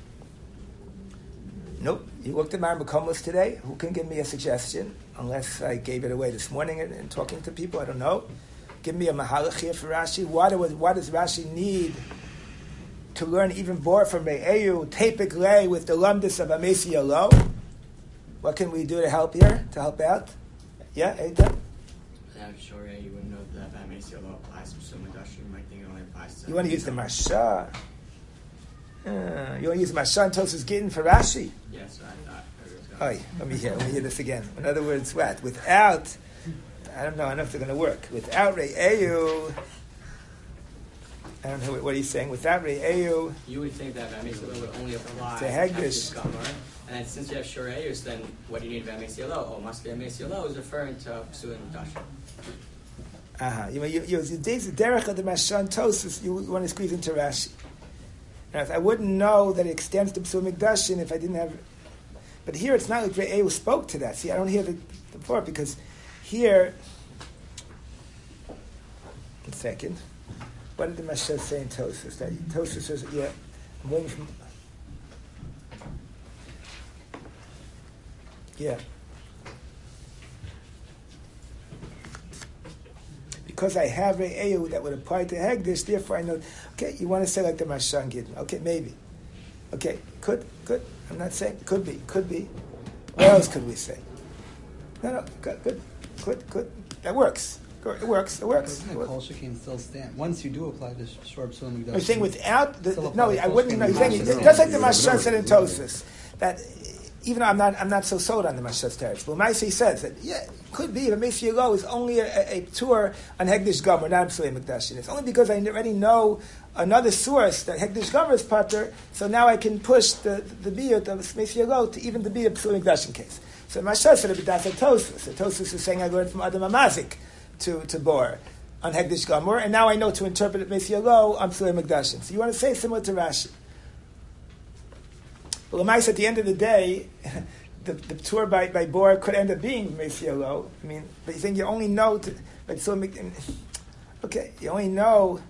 Nope. You looked at my Makomos today. Who can give me a suggestion? Unless I gave it away this morning and, and talking to people, I don't know. Give me a mahalach here for Rashi. Why, do, why does Rashi need to learn even more from Re'eh, Tepik Lei with the lumdis of Amesi Yolo? What can we do to help here, to help out? Yeah, Eita? to have Shorei, you wouldn't know that that makes you a lot applies to Sum Adashim. You might think it only applies to. You want to use the Masha. Uh, you want to use the Masha and Tosas Gittin for Rashi? Yes, I thought. I was Oh, let me hear. Let me hear this again. In other words, what? Without, I don't know. I don't know if they're going to work. Without Re'eu, I don't know what he's saying. Without Re'eu, You would think that Vamesielo would only apply To Hegdish. Gomer. And then since you have Shoreus, then what do you need Vamesielo? Oh, must be Vamesielo is referring to Psulim Dashim. uh-huh. You you you you derech of the Masha and Tosas. You want to squeeze into Rashi. Now, if I wouldn't know that it extends to Psulim Mikdashin if I didn't have. But here it's not like Re'eu spoke to that. See, I don't hear the, the part because here. One second. What did the Masha say in Tosas? That Tosas says, yeah, I'm waiting for. Yeah. Because I have Re'eu that would apply to Hegdish, therefore I know. Okay, you want to say like the Masha and Gittin. Okay, maybe. Okay, could, could. I'm not saying, could be, could be. What else could we say? No, no, good, good, good, good. That works. It works, it works. Doesn't the Kol Shekin still stand? Once you do apply this short psulim mikdash. I'm saying without the, Still the apply no, the I wouldn't. No, Kol he's Shekin saying Mikdash. just like the Masha said in Tosas, that even though I'm not, I'm not so sold on the Masha's teretz. But Maisei says that yeah, it could be. But Meisi Yelo is only a, a, a tour on Hegdish Gomer, not Psulim Mikdash. It's only because I already know another source that Hegdish Gomer is pater, so now I can push the the biyut of Meisi Yelo to even the biyut Psulim Mikdash case. So Masha said it, but that's a Tosas. So Tosas is saying I learned from Adam Amazik to to Bor on Hegdish Gomer, and now I know to interpret it Meisi Yelo on Psulim Mikdash. So you want to say similar to Rashi. Well, Lamais, at the end of the day, the, the tour by, by Bor could end up being Meisi Yelo. I mean, but you think you only know, to, but so okay, you only know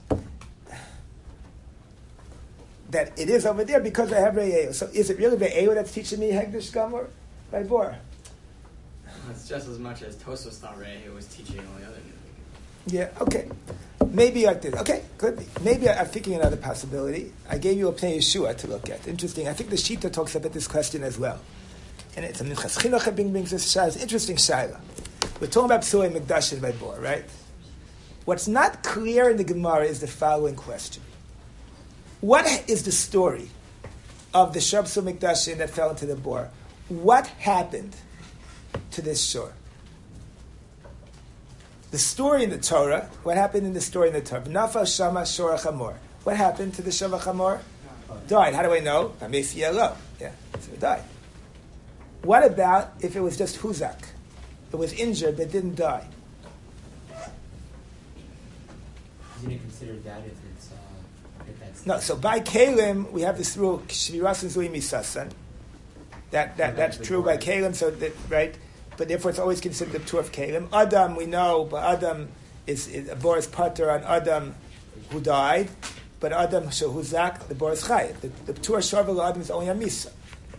that it is over there because I have Re'eu. So is it really Re'eu that's teaching me Hegdish Gomer by Bor? It's just as much as Tosos thought Ray who was teaching all the other. Yeah, okay. Maybe like this. Okay, could be. Maybe I'm thinking another possibility. I gave you a Pnei Yeshua to look at. Interesting. I think the Shita talks about this question as well. And it's a Minchas Chinuch brings this shayla. It's an interesting shayla. We're talking about Psulim Mikdashin by Bor, right? What's not clear in the Gemara is the following question. What is the story of the Shor Psulim Mikdashin that fell into the Bor? What happened to this shore? The story in the Torah, what happened in the story in the Torah? Nafal Shama Shor Chamor. What happened to the Shor Chamor? Died. How do I know? Meisi Yelo. Yeah, so it died. What about if it was just Huzak? It was injured but didn't die. Isn't it considered that if it's uh, if that's No, so by Kalim, we have this rule, Shviras and Zui Misasan. That, that, that's true by Kalim, so that, right? But therefore it's always considered the tour of Kalim. Adam, we know, but Adam is, is a Boris Pater on Adam who died, but Adam Shehuzak, the Boris Chai. The, the tour of Shavuot Adam is only a Misa.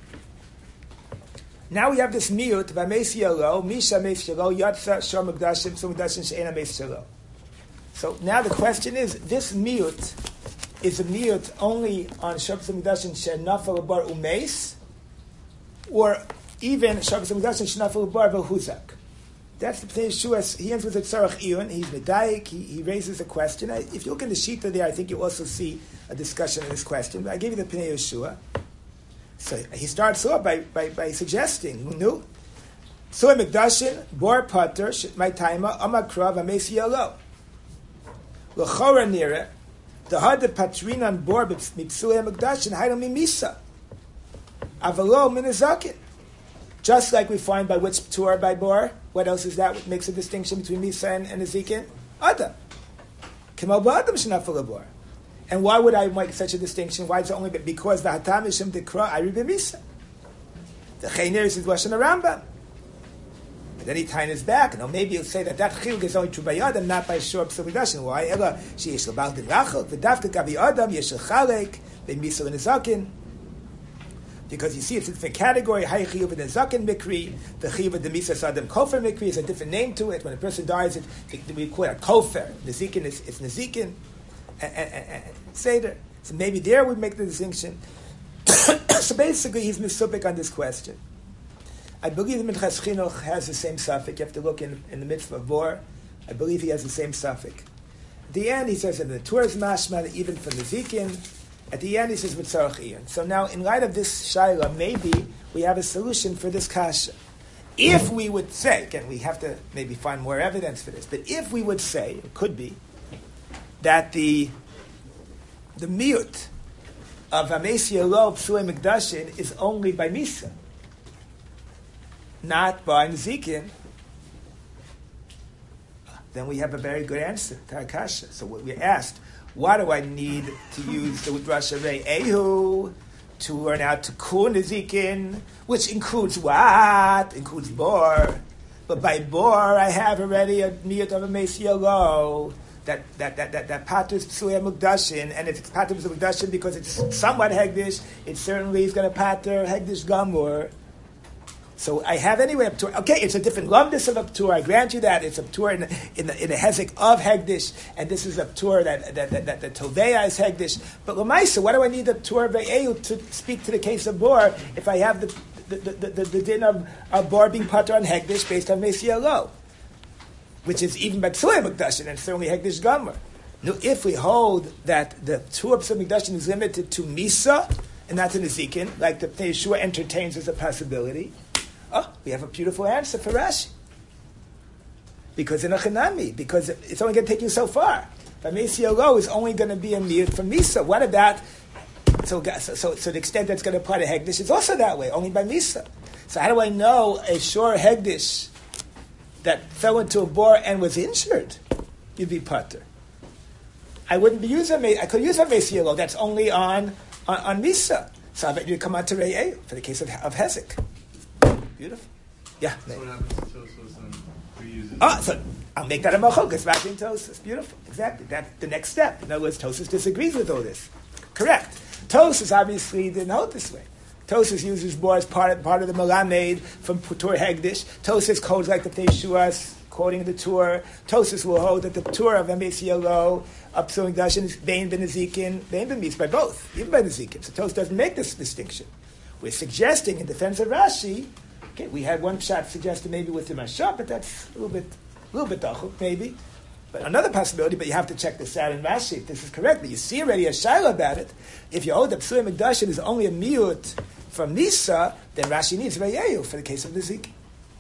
Now we have this miut, Vameisi Yelo, Misha Meisi Yelo, Yatsa Shor Mikdashim, Psulim Mikdashim, She'ena Meisi Yelo. So now the question is, this miut is a miut only on Shor Psulim Mikdashim, She'nafal Bar Umeis, or even Shabbos Hamikdash and Shnafel Bar Huzak. That's the Pnei Yeshua. He ends with a Tzarach Iyun. He's Medayik. He, he raises a question. I, if you look in the Shita there, I think you also see a discussion of this question. But I gave you the Pnei Yeshua. So he starts off by, by, by suggesting, no, Psulim Mikdashin, Bor Pater, my Taima, Amakrav, Ameisi Yelo. L'chora nira, the hard Patrinan Bor Mipsulim Mikdashin, Haidam Mimisa. Avalo Minazakin. Just like we find by which tour by Bor, what else is that? What makes a distinction between Misa and, and Ezekiel? Adam. Kimal Ba'adam Shnafal Bor. And why would I make such a distinction? Why is it only because the Hatam Ishim Dekra Ari B'Misa? The Chaynir is Lashon Rambam. But then he ties his back. Now maybe you'll say that that chiluk is only true by Adam, not by Shor Psulim Mikdashin. Why? Ela sheyesh l'bal d'rachel v'dafka gabi Adam yesh l'chalek v'Misa l'nezakin. Because you see, it's a different category. Hay chiyuv nezakin mikri. The chiyuv of the misas adam kofer mikri is a different name to it. When a person dies, it, it, we call it a kofer. Nezikin is it's nezikin. Seder. So maybe there we make the distinction. So basically, he's misupik on this question. I believe the Minchas Chinuch has the same suffix. You have to look in, in the mitzvah of Bor. I believe he has the same suffix. At the end, he says that the Torah is mashma, that even from the Zikin. At the end, he says Mitzarach Iyon. So now, in light of this Shaila, maybe we have a solution for this kasha. If we would say, again, we have to maybe find more evidence for this, but if we would say, it could be, that the the miut of Hamesi Elo Psulei Mikdashin is only by Misa, not by Nezikin, then we have a very good answer to our kasha. So what we asked, why do I need to use the Drasha Rei Ehu to learn out to Kun Nezikin, which includes what? Includes Bor. But by Bor, I have already a miut of Hamesi Elo. That that that that that patters Psulei Mukdashin, and if it's patters Mukdashin because it's somewhat Hegdish, it certainly is going to patter Hegdish Gamur. So I have anyway up to okay, it's a different lumdus of up to I grant you that it's up to in the, in the in the hezek of Hegdish, and this is up to that that that, that the Toveya is Hegdish. But Lamaisa, what do I need the Torah Ve'eu to speak to the case of Bor if I have the the the, the, the din of, of Bor being patter on Hegdish based on Mesiya Lo? Which is even by Psulei Mikdashin, and certainly Hegdish Gomer. Now, if we hold that the Tur of Psulei Mikdashin is limited to Misa and not to Nezikin, like the Pnei Yeshua entertains as a possibility, oh, we have a beautiful answer for Rashi. Because in a Chanami, because it's only going to take you so far. By Mesiya Lo is only going to be a miut from Misa. What about, so, so, so, so the extent that's going to apply to Hegdish is also that way, only by Misa. So how do I know a sure Hegdish that fell into a bor and was injured, you'd be pater. I wouldn't be using I could use a Mesiya Lo. That's only on on, on Misa. So I bet you'd come out to Re'eh for the case of, of Hezek. Beautiful. Yeah. So what happens to Tosos and who uses Ah, so I'll make that a machokas back in Tosos. Beautiful. Exactly. That's the next step. In other words, Tosos disagrees with all this. Correct. Tosos obviously didn't hold this way. Tosos uses bor as part of, part of the Melamed from Tur Hegdish. Tosos codes like the Pnei Yeshua, quoting the Tur. Tosos will hold that the Tur of Hamesi Elo, of Psulei Mikdashin, is Bein ben Nezikin, Bein ben Mis, by both, even by Nezikin. So Tosos doesn't make this distinction. We're suggesting in defense of Rashi, okay, we had one shot suggested maybe with the Mashah, but that's a little bit, a little bit dachuk, maybe. But another possibility, but you have to check this out in Rashi if this is correct. But you see already a shaila about it. If you hold that Psulei Mikdashin is only a miut from Nisa, then Rashi needs Re'eu for the case of the Zik.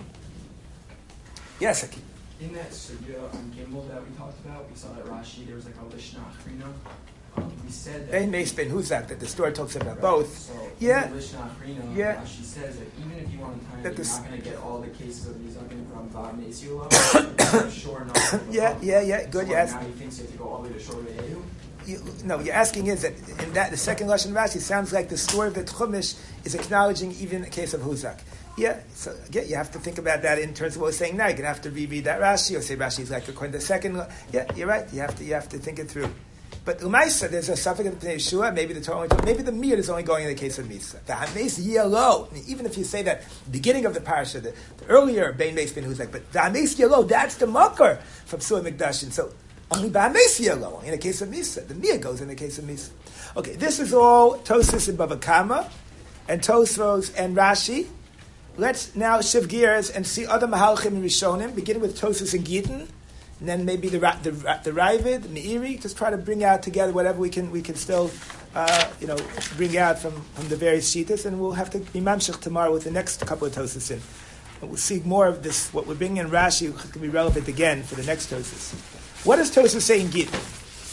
Yes, Aki. In that sugya on Gimel that we talked about, we saw that Rashi, there was like a Lishna Achrina. Um, we said that... Bein Meis Ben Huzak, that the story talks about right, both. So Yeah. in the Lishna Achrina, Yeah. Rashi says that even if you want to time That it, this- you're not going to get all the cases of these Zakim from Vav Meisiula. Sure enough. of the Yeah, Vav. yeah, yeah, good, So yes. now he thinks you have to go all the way to Shor Re'eu. You, no, you're asking is that in that the second Lashon Rashi sounds like the story of the Chumash is acknowledging even the case of Huzak. Yeah, so again, you have to think about that in terms of what we're saying now. You're gonna have to reread that Rashi or say Rashi is like according to the second. Yeah, you're right. You have to you have to think it through. But Umaisa, there's a suffix of the Yeshua. Maybe the Torah, only, maybe the miut is only going in the case of Misa. The Hames Yelo. Even if you say that beginning of the parasha, the, the earlier Bein Meis Ben Huzak, but the Hames Yelo, that's the makar from Psulei Mikdashin. So only by Hames Yelo in the case of Misa. The miut goes in the case of Misa. Okay, this is all Tosfos and Bava Kama, and Tosfos and Rashi. Let's now shift gears and see other Mahalchim and Rishonim, beginning with Tosfos and Gittin, and then maybe the the the Ravid, Meiri. Just try to bring out together whatever we can we can still, uh, you know, bring out from, from the various shitas, and we'll have to be mamshich tomorrow with the next couple of Tosfos in. And we'll see more of this. What we're bringing in Rashi can be relevant again for the next Tosfos. What does Tosfos say in Gittin?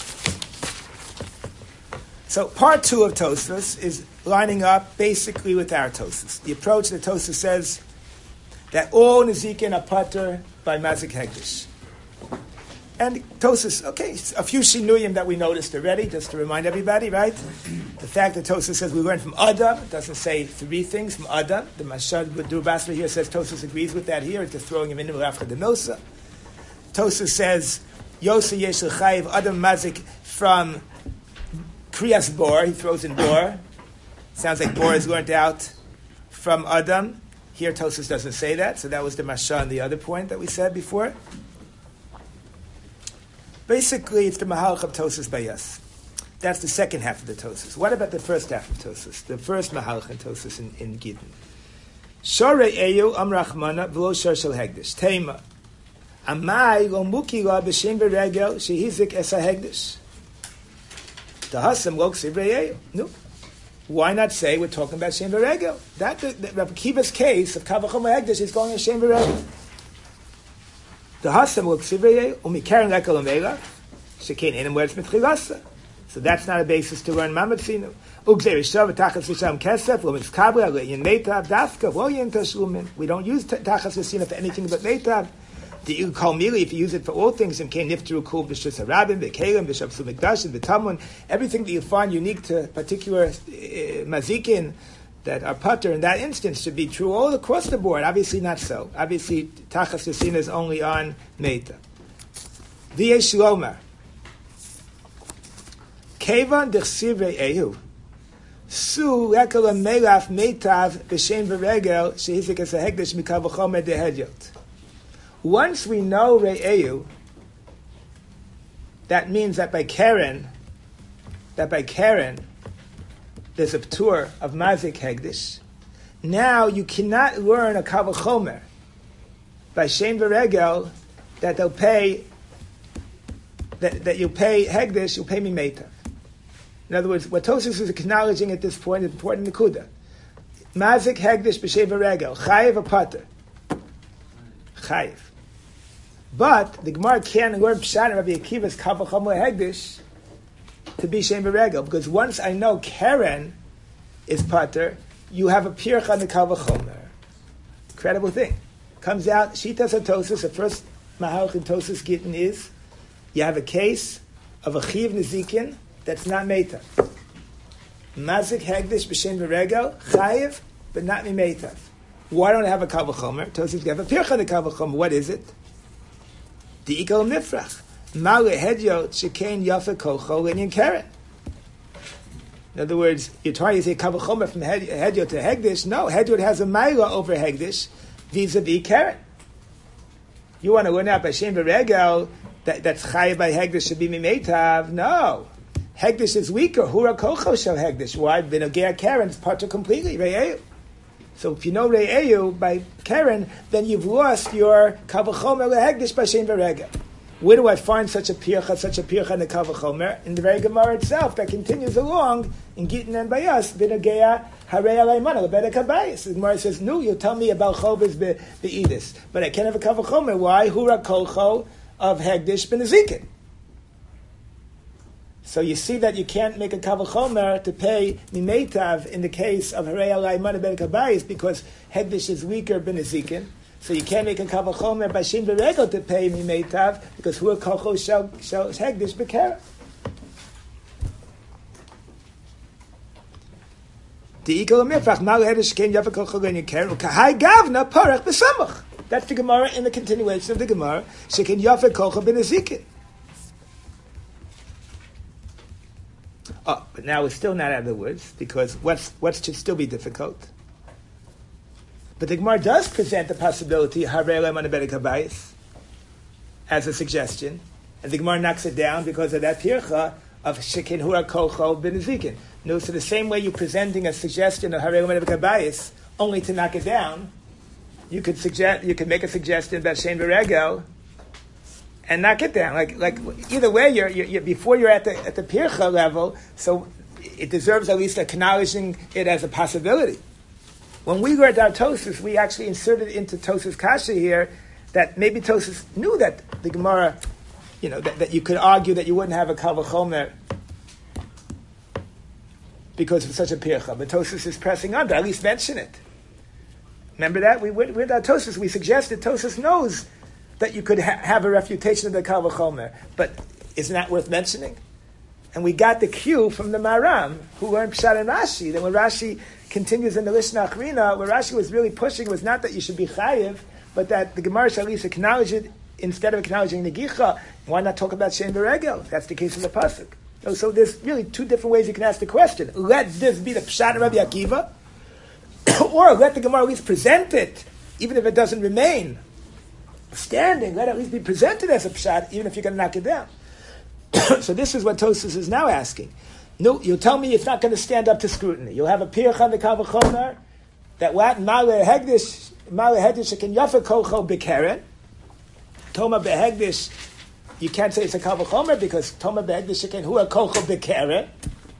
So part two of Tosfos is lining up basically with our Tosfos. The approach that Tosfos says that all Nezikin are pater by Mazik Hegdish. And Tosfos, okay, a few shinuyim that we noticed already, just to remind everybody, right? The fact that Tosfos says we learned from Adam, it doesn't say three things from Adam. The Mashad B'dur Basra here says Tosfos agrees with that here, it's just throwing him in after the Nosa. Tosfos says, Yosa Yesh L'chayiv Adam Mazik from Kriyas Bor, he throws in Bor. Sounds like Bor is learned out from Adam. Here Tosfos doesn't say that, so that was the Mashah on the other point that we said before. Basically, it's the Mahalch of Tosfos Bayas. That's the second half of the Tosfos. What about the first half of Tosfos? The first Mahalch in Tosfos in, in Gittin. Shorei Eyu Am Rachmana V'lo Shor Shel Hegdish. Teima. Amai lo mukila b'shem v'regel shehizik es hahegdish. The Hasam lo ksiv re'eyu. No. Why not say we're talking about shem v'regel? That the, the Rabbi Kiva's case of kavachom hegdish is going to shem v'regel. The Hasam lo ksiv re'eyu umikaren rekel amela shekein enim words mitchilasa. So that's not a basis to learn mamatzinu. Ugzei rishav tachas v'sham kesef lo mitzkabel lo yin meitav dafka lo yin tashlumin. We don't use tachas v'shina for anything but meitav. The you call mili if you use it for all things. And came niftaru kul b'shus harabim v'kelim v'shavsu mikdashim v'tamun. Everything that you find unique to particular uh, mazikin that are putter in that instance should be true all across the board. Obviously not so. Obviously tachas v'shina is only on meitav. V'yesh lomar. Kevan d'chsiv re'ehu. Su rekel melaf meitav b'shem v'regel shehizik es hahegdish mikav v'chomer dehedyot. Once we know re'ehu, that means that by Karen, that by Karen, there's a p'tur of mazik hegdish. Now you cannot learn a kav v'chomer by shem v'regel that they'll pay, that, that you'll pay hegdish, you'll pay me meitav. In other words, what Tosfos is acknowledging at this point is important nekuda. Mazik hegdish b'shem v'regel, chayiv a pater. Chayiv. But the Gemara can't learn Pshat Rabbi Akiva's Kavacham Hegdish to be Shem V'regel, because once I know Karen is Pater, you have a Pircha on the Kavachomer. Incredible thing. Comes out, Shitas HaTosus, the first Mahalch in Tosus Gittin is, you have a case of a Chiv Nezikin that's not Meitav. Mazik Hegdish B'Shem V'regel, Chayiv, but not Meitav. Why don't I have a Kavachomer? Tosus have a Pircha on the Kavachomer. What is it? The ikal mifrach, male hedyot shekain yafe kocho linyan keren. In other words, you're trying to say kavachomer from hedyot to hegdish. No, hedyot has a maila over hegdish vis-a-vis keren. You want to learn out by shem v'regel that that's chayav by hegdish should be mimeitav. No, hegdish is weaker. Hura kocho shel hegdish. Why? B'nogea keren is part of completely re'eyu. So if you know Re'eyu by Karen, then you've lost your Kavachomer Lehegdish by Shem V'regel. Where do I find such a pircha, such a pircha in the Kavachomer? In the very Gemara itself that continues along in Gittin and Bayas, B'nagea Harei Alaymana, Lebedek HaBayis. The Gemara says, no, you'll tell me about Chobes Be'edis. But I can't have a Kavachomer. Why? Hura Kolcho of Hegdish B'nezikin. So you see that you can't make a kavachomer to pay mimeitav in the case of harei alaymana ben kabayis because hegdish is weaker ben ezikin. So you can't make a kavachomer by shem v'regel to pay mimeitav because hu kocho shel shel hegdish bekera. The ikol mirfach mal hegdish ken yav kocho ben yekera ukahai gavna parach b'samach. That's the Gemara in the continuation of the Gemara. Shekin yav kocho ben ezikin. Oh, but now we're still not out of the woods, because what's, what should still be difficult? But the Gemara does present the possibility as a suggestion, and the Gemara knocks it down because of that pircha of shekin hura kocho ben ezikin. No, so the same way you're presenting a suggestion of harei leman bekabayis, only to knock it down, you could suggest, you could make a suggestion about shein v'regel, and knock it down. Like, like either way, you're, you're, you're before you're at the at the pircha level, so it deserves at least acknowledging it as a possibility. When we learned our Tosfos, we actually inserted into Tosfos Kasha here that maybe Tosfos knew that the Gemara, you know, that, that you could argue that you wouldn't have a kavachomer because of such a pircha. But Tosfos is pressing on to at least mention it. Remember that we with our Tosfos we suggested Tosfos knows that you could ha- have a refutation of the Kal V'chomer. But isn't that worth mentioning? And we got the cue from the Maram, who learned Pshat and Rashi, that when Rashi continues in the Lishna Achrina, what Rashi was really pushing was not that you should be chayiv, but that the Gemara should at least acknowledge it instead of acknowledging the Gicha. Why not talk about Shem V'regel? That's the case of the Pasuk. So, so there's really two different ways you can ask the question. Let this be the Pshat of Rabbi Akiva, or let the Gemara at least present it, even if it doesn't remain standing, let it at least be presented as a pshat, even if you're going to knock it down. So this is what Tosfos is now asking. No, you'll tell me it's not going to stand up to scrutiny. You'll have a pircha on the Kal V'chomer that what male hegdish male hegdish can yafa kocho bekeren Toma behegdish, you can't say it's a kal v'chomer because Toma behegdish sheken hu kochel bekere.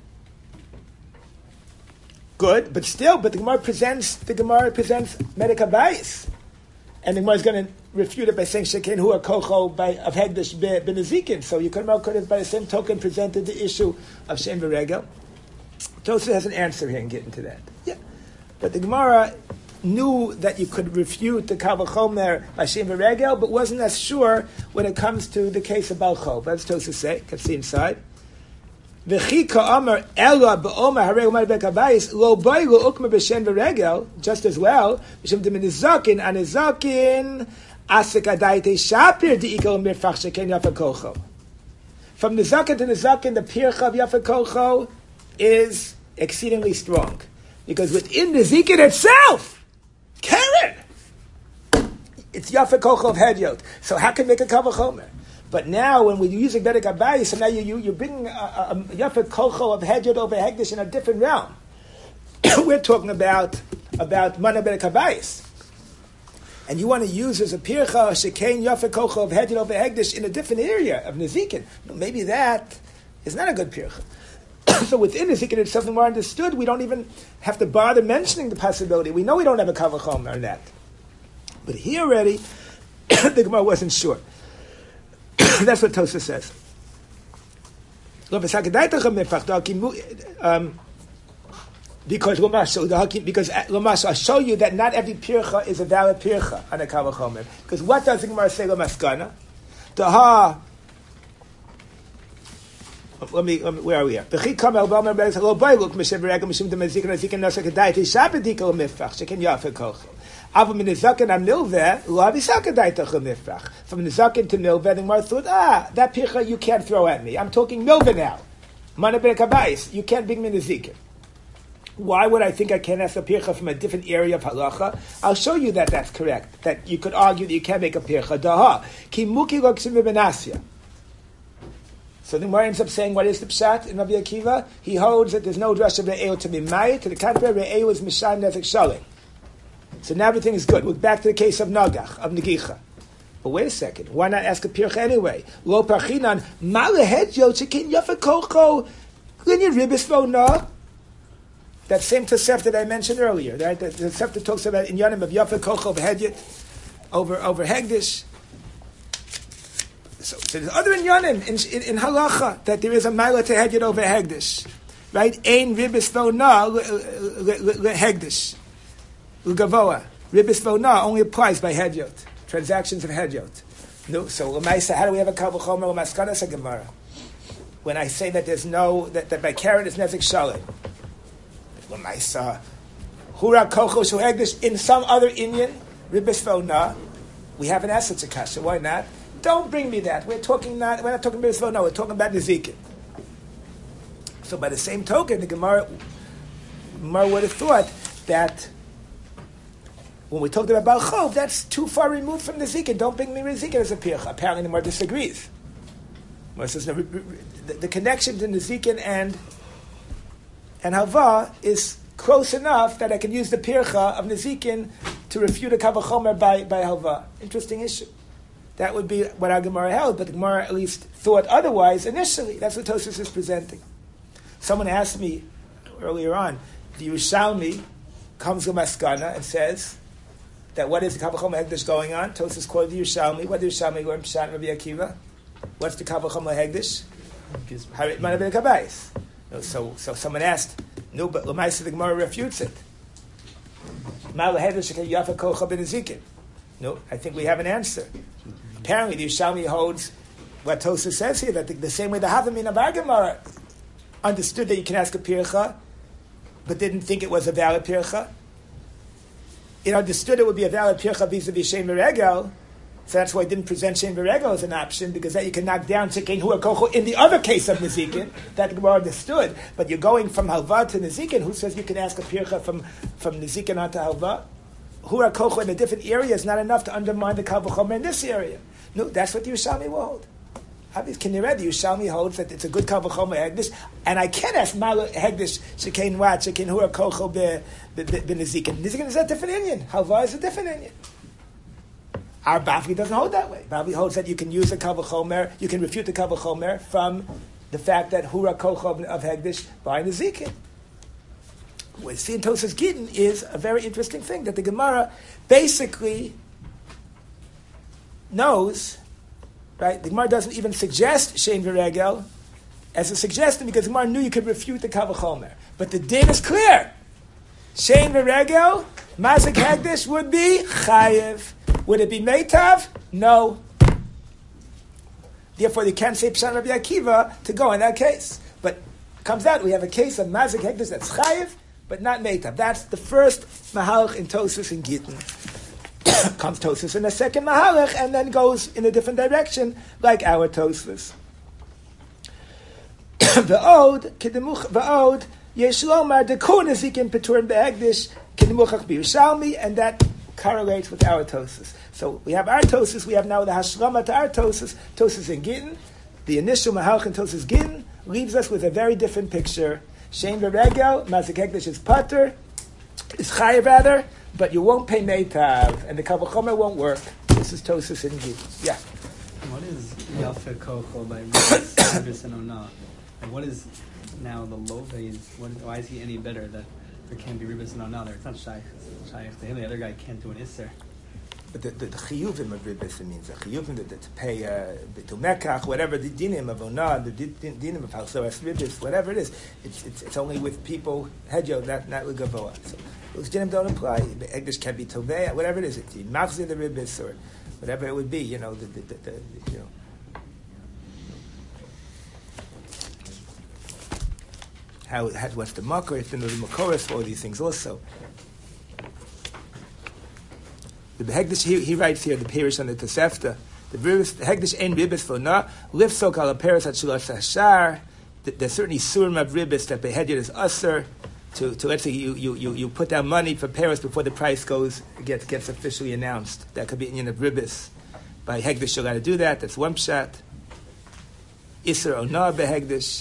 Good, but still, but the Gemara presents the Gemara presents medika bayis, and the Gemara is going to refute it by saying sheken hu kochel by of hegdish benezikin. So you could could have by the same token presented the issue of shem v'regel. Tosfos has an answer here and get into that. Yeah, but the Gemara knew that you could refute the kal v'chomer by shem v'regel, but wasn't as sure when it comes to the case of balchov. That's Tosfos say. Can see inside. V'chi ka'amar ela ba'omer harei umar bekabayis lo boy lo ukmer b'shem v'regel. Just as well, b'shem d'minizakin anizakin asik adayte shapir di'ikol mirfach sheken yafa kocho. From the zakin to the zakin, the pircha of yafa kocho is exceedingly strong. Because within the zikin itself, Karen, it's yafa kocho of hedyot. So how can make a kal v'chomer? But now, when we're using Bedek Abayis, so now you, you, you're bringing a, a, a yafa kocho of hedyot over hegdish in a different realm. We're talking about about mana Bedek Abayis. And you want to use as a pircha, shekain yafa kocho of hedyot over hegdish in a different area of nezikin. Maybe that is not a good pircha. So within nezikin it's something more understood. We don't even have to bother mentioning the possibility. We know we don't have a kal v'chomer on that. But here already, the Gemara wasn't sure. That's what Tosfos says. Um, because because I'll show you that not every pircha is a valid pircha on a kal v'chomer. Because what does the Gemara say? L'maskana, Taha. Let me, let me. Where are we at? From Nizakin to Milveh, the Gemara thought, ah, that pircha you can't throw at me. I'm talking Milveh now. Mana ben Kabais, you can't bring me Nizikin. Why would I think I can't ask a pircha from a different area of halacha? I'll show you that that's correct. That you could argue that you can't make a pircha. Daha ki muki lo k'sim benasya. So the Gemara ends up saying, what is the pshat in Rabbi Akiva? He holds that there's no drush of re'eu to be made. To the contrary, re'eu is mishan nezek shalim. So now everything is good. We're back to the case of Nagach, of Negicha. But wait a second. Why not ask a pircha anyway? Lo parchinan, ma lehedyo tzekin yafa kocho, linyan ribis vo na. That same Tosef that I mentioned earlier, right? The Tosef that talks about in Yanim of yafa kocho of hedyot over, over hegdish. So, so there's other in Yanim, in, in, in halacha, that there is a mila to hedyot over hegdish. Right? Ein ribis vo na lehegdish. Ugavoa, ribis vona only applies by hedyot, transactions of hedyot. No, so l'maisa, how do we have a kal v'chomer l'maskanas a Gemara? When I say that there's no that, that by Karen is nezik shalim, l'maisa, hura kochos hu hegdish in some other Inyan ribis vona, we have an essence of kasha. Why not? Don't bring me that. We're talking not. We're not talking ribis vona. We're talking about nezikin. So by the same token, the Gemara, Gemara would have thought that. When we talked about Balchov, that's too far removed from the Zikin. Don't bring me Zikin as a pircha. Apparently, the Gemara disagrees. Gemara says, no, the, the connection to the Zikin and and Hava is close enough that I can use the pircha of Nezikin to refute a kal v'chomer by, by Hava. Interesting issue. That would be what our Gemara held, but the Gemara at least thought otherwise initially. That's what Tosfos is presenting. Someone asked me earlier on, the Yerushalmi comes to Maskana and says, that what is the kal v'chomer hegdish going on? Tosfos quoted the Yerushalmi. What did Yerushalmi learn Pshat Rabbi Akiva? What's the kal v'chomer hegdish? Harit mana ben kabais. So, so someone asked, no, but l'maisa the Gemara refutes it. Ma lehegdish shekei yafa kocha ben nezikin. No, I think we have an answer. Apparently, the Yerushalmi holds what Tosfos says here, that the, the same way the Havamina of our Gemara understood that you can ask a pircha, but didn't think it was a valid pircha. It understood it would be a valid pircha vis-a-vis Shem V'Regel, so that's why it didn't present Shem V'Regel as an option, because that you can knock down Tzikein Hu HaKocho in the other case of Nezikin. That Gemara understood. But you're going from Halva to Nezikin. Who says you can ask a pircha from, from Nezikin onto Halva? Hu HaKocho in a different area is not enough to undermine the kal v'chomer in this area. No, that's what the Yerushalmi will hold. Can you read? The Yerushalmi holds that it's a good kal v'chomer hegdish, and I can ask Mal hegdish shekein what shekein hu kocho be be nezikin. Nezikin is a different Indian. Halva is a different Indian. Our Bavli doesn't hold that way. Bavli holds that you can use a Kal V'chomer, you can refute the Kal V'chomer from the fact that Hura Kocha of Hegdish by Nezikin. What we see in Tosas Gittin is a very interesting thing, that the Gemara basically knows, right? The Gemara doesn't even suggest Shein V'regel as a suggestion because the Gemara knew you could refute the Kal V'chomer. But the din is clear. Shein V'regel, Mazik Hegdish would be Chayev. Would it be Meitav? No. Therefore, you can't say Pshat Rabbi Akiva to go in that case. But it comes out, we have a case of Mazik Hegdish that's Chayev, but not Meitav. That's the first Mahalach in Tosas and Gittin. Comes Tosas in a second Mahalach, and then goes in a different direction, like our Tosas. V'od, Kedemuch, V'od, Yesh Lomar, Dekor Nezikin Peturim Be'egdish, Kedemuchach B'Yushalmi, and that correlates with our Tosas. So we have our Tosas, we have now the Hashlama to our Tosas, Tosas in Gittin. The initial Mahalach in Tosas Gittin leaves us with a very different picture. Shein V'regel, Mazik Hegdish is Pater, is Chayev rather, but you won't pay Meitav, and the Kal V'chomer won't work. This is Tosas in Gittin. Yeah. What is Yalfe Kocho by Ribis and Ona? And what is now the Love's? What? Why is he any better that there can't be Ribis and Ona there? It's not Shaykh. It's Shaykh to him. The other guy can't do an Isser. But the, the, the chiyuvim of Ribis, it means the chiyuvim to, to pay uh, to Mekach, whatever the dinim of Ona, the dinim of Halsoas Ribis, whatever it is, it's, it's it's only with people hedyo, not not with Gavoa. So those dinim don't apply. The Egdish can be Tovei, whatever it is, it's Machzir the Ribis or whatever it would be. You know, the, the, the, the you know. How, how what's the makor? If you know the makoros for all these things also. The Hegdish, he, he writes here, the Pirish on the Tosefta, the Hegdish ein ribis v'ona, lifsok al Paris at shalosh hashar. There's certainly surim of ribis that beheaded is usher to, to let's say you, you, you, you put down money for Paris before the price goes gets gets officially announced. That could be in of ribis. By Hegdish you're allowed to do that. That's one pshat. Iser ona behegdish.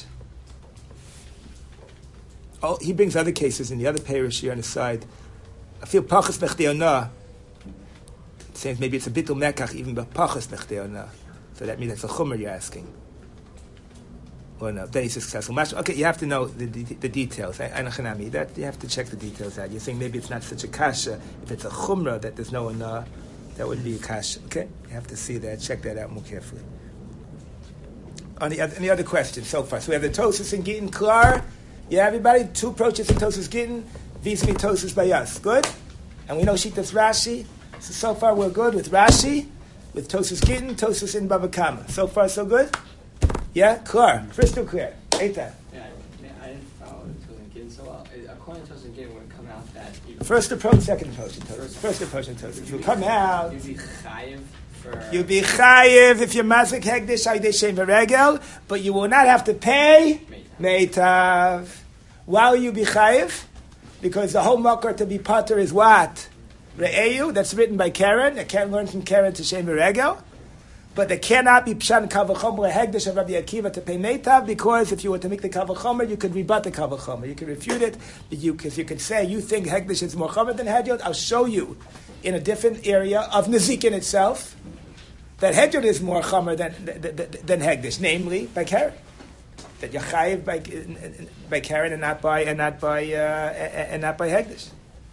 Oh, he brings other cases in the other Pirish here on the side. I feel pachas bechdi ona. Saying maybe it's a bitul mekach even b'pachas nechteona. So that means that's a chumr you're asking. Or no, then he's successful. Okay, you have to know the, the, the details. I, I that you have to check the details out. You're saying maybe it's not such a kasha. If it's a chumrah that there's no ana, that would be a kasha. Okay, you have to see that. Check that out more carefully. On the any other questions so far? So we have the Tosas and Gittin klar. Yeah, everybody. Two approaches in Tosas Gittin. Vis-a-vis Tosas by us. Good. And we know Shitas Rashi. So, so far we're good with Rashi, with Tosas Gittin, Tosas in Bava Kama. So far so good? Yeah? Clear. Crystal clear. Eitan. Yeah, I didn't follow Tosas Gittin so well. According to Tosas Gittin, would it come out that... First approach, second approach in Tosas. First approach in Tosas. You come out... You'd be chayiv for... You'd be chayiv if you're mazik hegdish, haydei shein v'regel, but you will not have to pay meitav. Why will you be chayiv? Because the whole makar to be pater is what? Re'eyu, that's written by Karen. I can't learn from Karen to Shein V'regel. But there cannot be Pshan Kal V'chomer Hegdish of Rabbi Akiva to pay Meitav, because if you were to make the Kal V'chomer, you could rebut the Kal V'chomer. You could refute it. You, because you could say, you think Hegdish is more Chomer than Hedyot. I'll show you in a different area of Nezikin itself that Hedyot is more Chomer than, than, than Hegdish, namely by Karen. That you're chayiv by, by Karen and not by, and not by, uh, and not by Hegdish.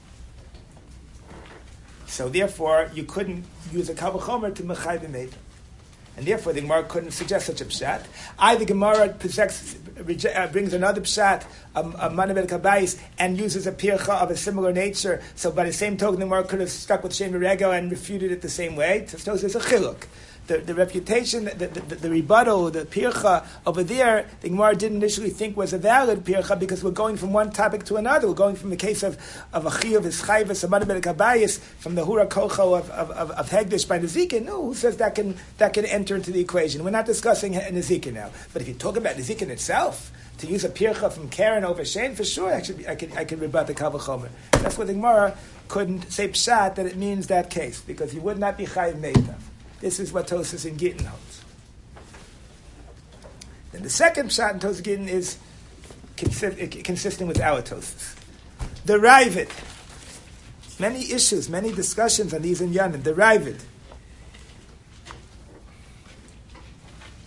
So therefore, you couldn't use a Kal V'chomer to Mechai B'Meitav. And therefore, the Gemara couldn't suggest such a pshat. I, the Gemara, possess, uh, brings another pshat, um, a Manavet Kabayis, and uses a pircha of a similar nature. So by the same token, the Gemara could have stuck with Shein V'regel and refuted it the same way. So there's a chiluk. The, the reputation, the, the, the, the rebuttal, the pircha over there, the Gemara didn't initially think was a valid pircha because we're going from one topic to another. We're going from the case of of Achiyuv, Ischayvus, Amad Ben Kabayis, from the Hura Kocho of, of, of, of Hegdish by Nezikin. No, who says that can that can enter into the equation? We're not discussing Nezikin now. But if you talk about Nezikin itself, to use a pircha from Karen over Shein, for sure, I, should be, I, could, I could rebut the Kal V'chomer. That's what the Gemara couldn't say pshat, that it means that case, because he would not be chayiv meitav. This is what Tosas in Gittin holds. Then the second pshat in Tosas Gittin is consi- consistent with our Tosas. The Ravid. Many issues, many discussions on these in Yanim. The Ravid.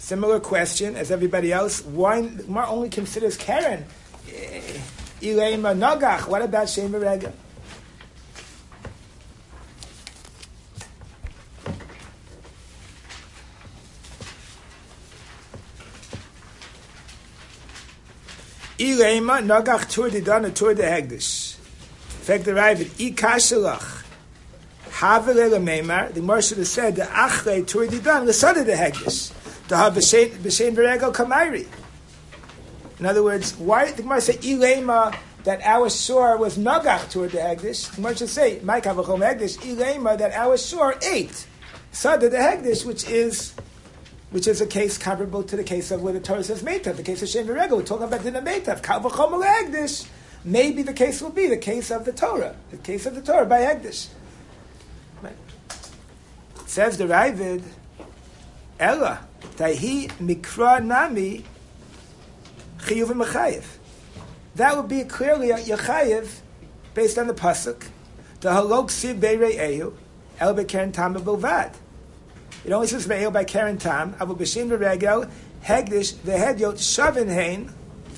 Similar question as everybody else. Why Mar only considers Karen? Ilema Nagach. What about Shem V'Regel? Ilema Nagach Tur de Dana Tur de Hegdish. Fact arrived at Ikashalach. Havelele Meimar. The Gemara should have said the Achrei Tur de Dana the son of the Hegdish. To have b'shein v'regel kamairi. In other words, why the Gemara say ilema that our shore was nagach toward the hegdish? The Gemara should say my kavachom hegdish ilema that our shore ate sada the hegdish, which is which is a case comparable to the case of where the Torah says meitav, the case of shem v'regel. We're talking about the meitav kavachom hegdish. Maybe the case will be the case of the Torah, the case of the Torah by hegdish. Right. It says the Ravid Ella. Tahi mikra nami chiyuv and mechayev. That would be clearly a yechayev based on the pasuk. The halok siv beirei ehu el bekeren tam b'bovad. It only says be'ehu by keren tam. Avu b'shem v'regel hegdish v'hedyot shavin hein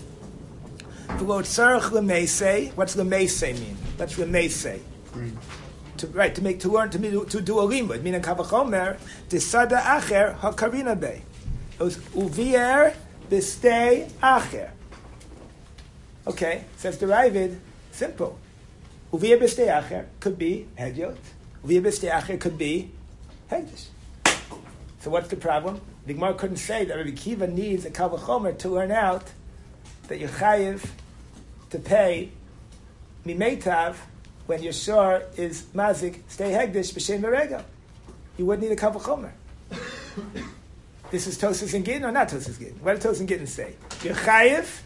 v'lo tzarech l'meisei. What's l'meisei mean? That's l'meisei. To, right, to make to learn to to, to do a limud, meaning kavachomer desada acher hakarina bay. It was uvier b'stei acher. Okay, says the Ravid, simple. Uvier b'stei acher could be hedyot. Uvier b'stei acher could be hegdish. So what's the problem? The Gemara couldn't say that Rabbi Kiva needs a kavachomer to learn out that you're chayiv to pay mimeitav when your shor is mazik, stay hegdish b'shem v'regel. You wouldn't need a kavach chomer. This is Tosas and Gittin or not Tosas and Gittin? What did Tosas and Gittin say? You're chayiv,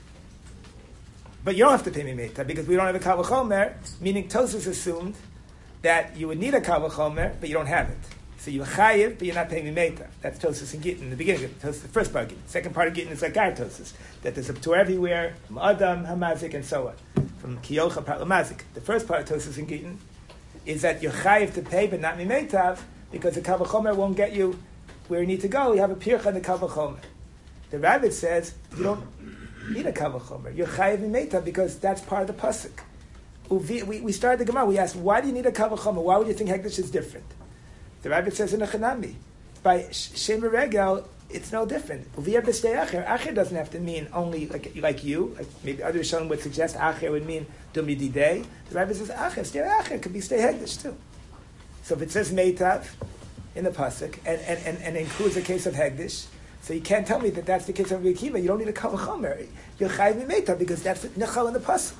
but you don't have to pay me meita because we don't have a kavach chomer, meaning Tosas assumed that you would need a kavach chomer, but you don't have it. So you're chayiv, but you're not paying me meita. That's Tosas and Gittin in the beginning. Tosas, the first part of Gittin. Second part of Gittin is like Gar Tosas, that there's a Torah everywhere, from Adam, Hamazik, and so on. From Kiyocha Pratlamazik. The first part of Tosas and Gittin is that you're chayiv to pay, but not mimeitav, because the kavachomer won't get you where you need to go. You have a pircha in the kavachomer. The Ravid says you don't need a kavachomer. You're chayiv mimeitav because that's part of the pasuk. We, we started the Gemara. We asked, why do you need a kavachomer? Why would you think hegdish is different? The Ravid says in a chanami, by shem regel, it's no different. Uviyah b'stei acher. Acher doesn't have to mean only like like you. Like maybe other Rishonim would suggest acher would mean dumididei. The Rabbi says acher, stay acher could be stay hegdish too. So if it says meitav in the pasuk and, and, and, and includes a case of hegdish, so you can't tell me that that's the case of Rabbi Akiva. You don't need a kavachomer. You're chayiv meitav because that's nechal in the pasuk.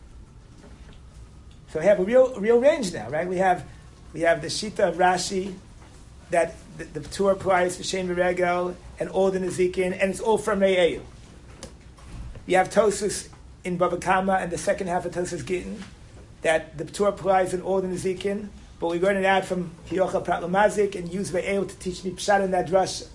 So we have a real real range now, right? We have we have the shita of Rashi that the, the Torah applies for Shem v'Regel and all the Nezikin, and it's all from Re'eyu. You have Tosas in Bava Kama and the second half of Tosas Gittin that the Torah applies in all the Nezikin, but we learn it out from Kiyocha Pratlamazik and use Re'eyu to teach me Pshat in that drasha.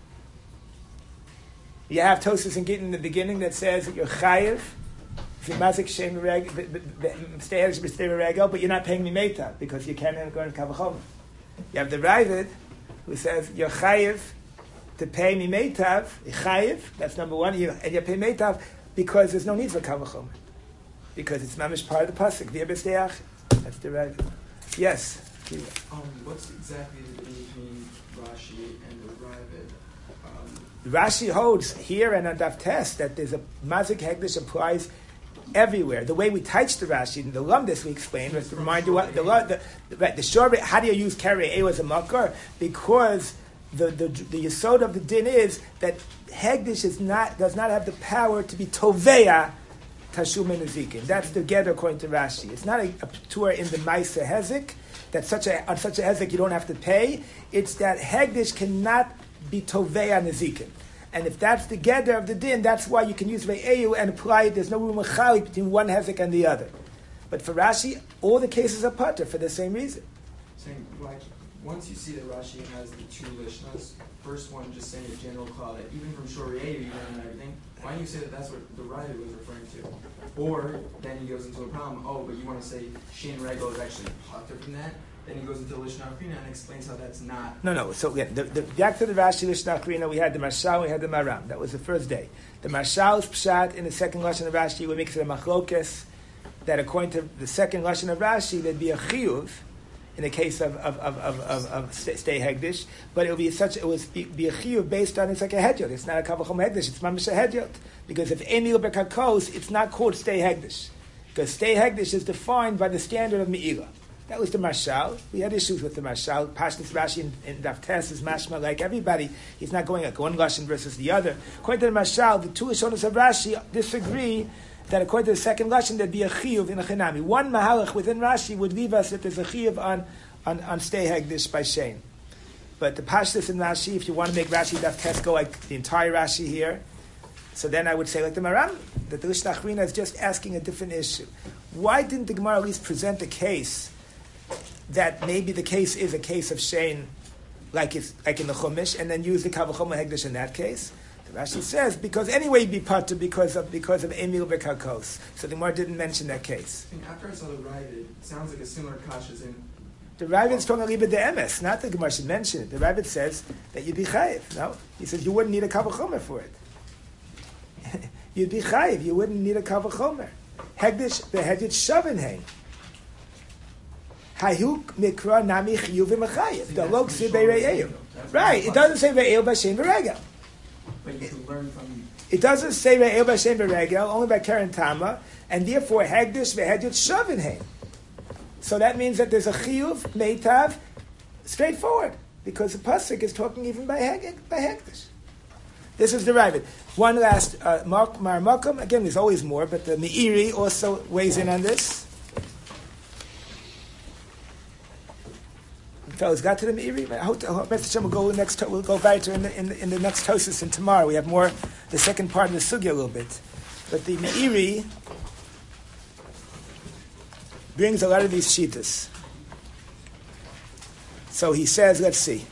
You have Tosas in Gittin in the beginning that says that you're chayiv, Mazik Shem v'Regel, stay v'Regel, but you're not paying me meita because you can't go in Kavachomer. You have the Ravid who says you're chayiv to pay me meitav, chayiv, that's number one, you, and you pay meitav because there's no need for kavachomer. Because it's mamish part of the pasuk. V'yabesteach. That's the right. Yes. Um, what's exactly the difference between Rashi and the Ravid? Um, Rashi holds here and on Daf Tes that there's a mazik hegdish applies everywhere. The way we teach the Rashi in the Lumdis we explained was to remind you what the the, the, the, the shor. How do you use carry a as a makar? Because the the the yesod of the din is that hegdish is not does not have the power to be toveya tashum and nezikin. That's the get according to Rashi. It's not a, a tour in the Maisa Hezek that such a on such a Hezek you don't have to pay. It's that hegdish cannot be toveya nezikin. And if that's the gather of the din, that's why you can use Re'eyu and apply it. There's no room chalik between one hezek and the other. But for Rashi, all the cases are pater for the same reason. Saying, like, once you see that Rashi has the two lishnas, first one just saying a general call that even from Shor Re'eyu you learn and everything, why don't you say that that's what the Ravid was referring to? Or then he goes into a problem, oh, but you want to say Shin Regel is actually pater from that? then he goes into Lishna Akrina and explains how that's not. No, no. So again, the, the, back to the Rashi Lishna Akrina, we had the Mashal, we had the Maram. That was the first day. The Mashal's Pshat in the second Lashon of Rashi would make it a Machlokes, that according to the second Lashon of Rashi, there'd be a Chiyuv in the case of of of of, of, of stay hegdish, but it would be such it was be, be a chiyuv based on it's like a hedyot. It's not a kavachom hegdish. It's mamish a hedyot because if emil bekakos, it's not called stay hegdish because stay hegdish is defined by the standard of meila. That was the mashal. We had issues with the mashal. Pashtus Rashi in, in Daftes is mashma like everybody. He's not going like one lashon versus the other. According to the mashal, the two Lashonos of Rashi disagree. That according to the second lashon, there'd be a chiyuv in a chinami. One mahalach within Rashi would leave us that there's a chiyuv on on, on stay hegdish by Shane. But the pashtus in Rashi, if you want to make Rashi daf tes go like the entire Rashi here, so then I would say like the Maram, that the Lishna Achrina is just asking a different issue. Why didn't the Gemara at least present a case that maybe the case is a case of Shane, like it's like in the Chumash, and then use the kavachom hegdish in that case? Rashi says because anyway you'd be patur because of because of emil bekakos. So the Gemara didn't mention that case. I mean, after I saw the Ravid, it sounds like a similar kash as in. The Ravid's talking about the M S, not the Gemara should mention it. The Ravid says that you'd be chayiv. No, he says you wouldn't need a kavachomer for it. You'd be chayiv. You wouldn't need a kavachomer. Hegdish the hegdish shavinhein. Hayuk mikra nami chiyuvim achayiv. The log sibei re'eyu. Right. It doesn't say re'eyu b'shem v'regel. But you can learn from. It doesn't say Re'el B'Shem B'Regel, only by Karen Tama, and therefore Hegdish V'Hedjut Shavinheim. So that means that there's a Chiyuv, Meitav, straightforward, because the Pasuk is talking even by, Heg, by Hegdish. This is the Ravid. One last, uh, Mar Makom, again there's always more, but the Meiri also weighs in on this. Fellas, got to the Meiri. I hope, I hope Mister Shem will go next. To, we'll go weiter in the, in the in the next Tosis, and tomorrow we have more the second part of the sugya a little bit. But the Meiri brings a lot of these shitas. So he says, let's see.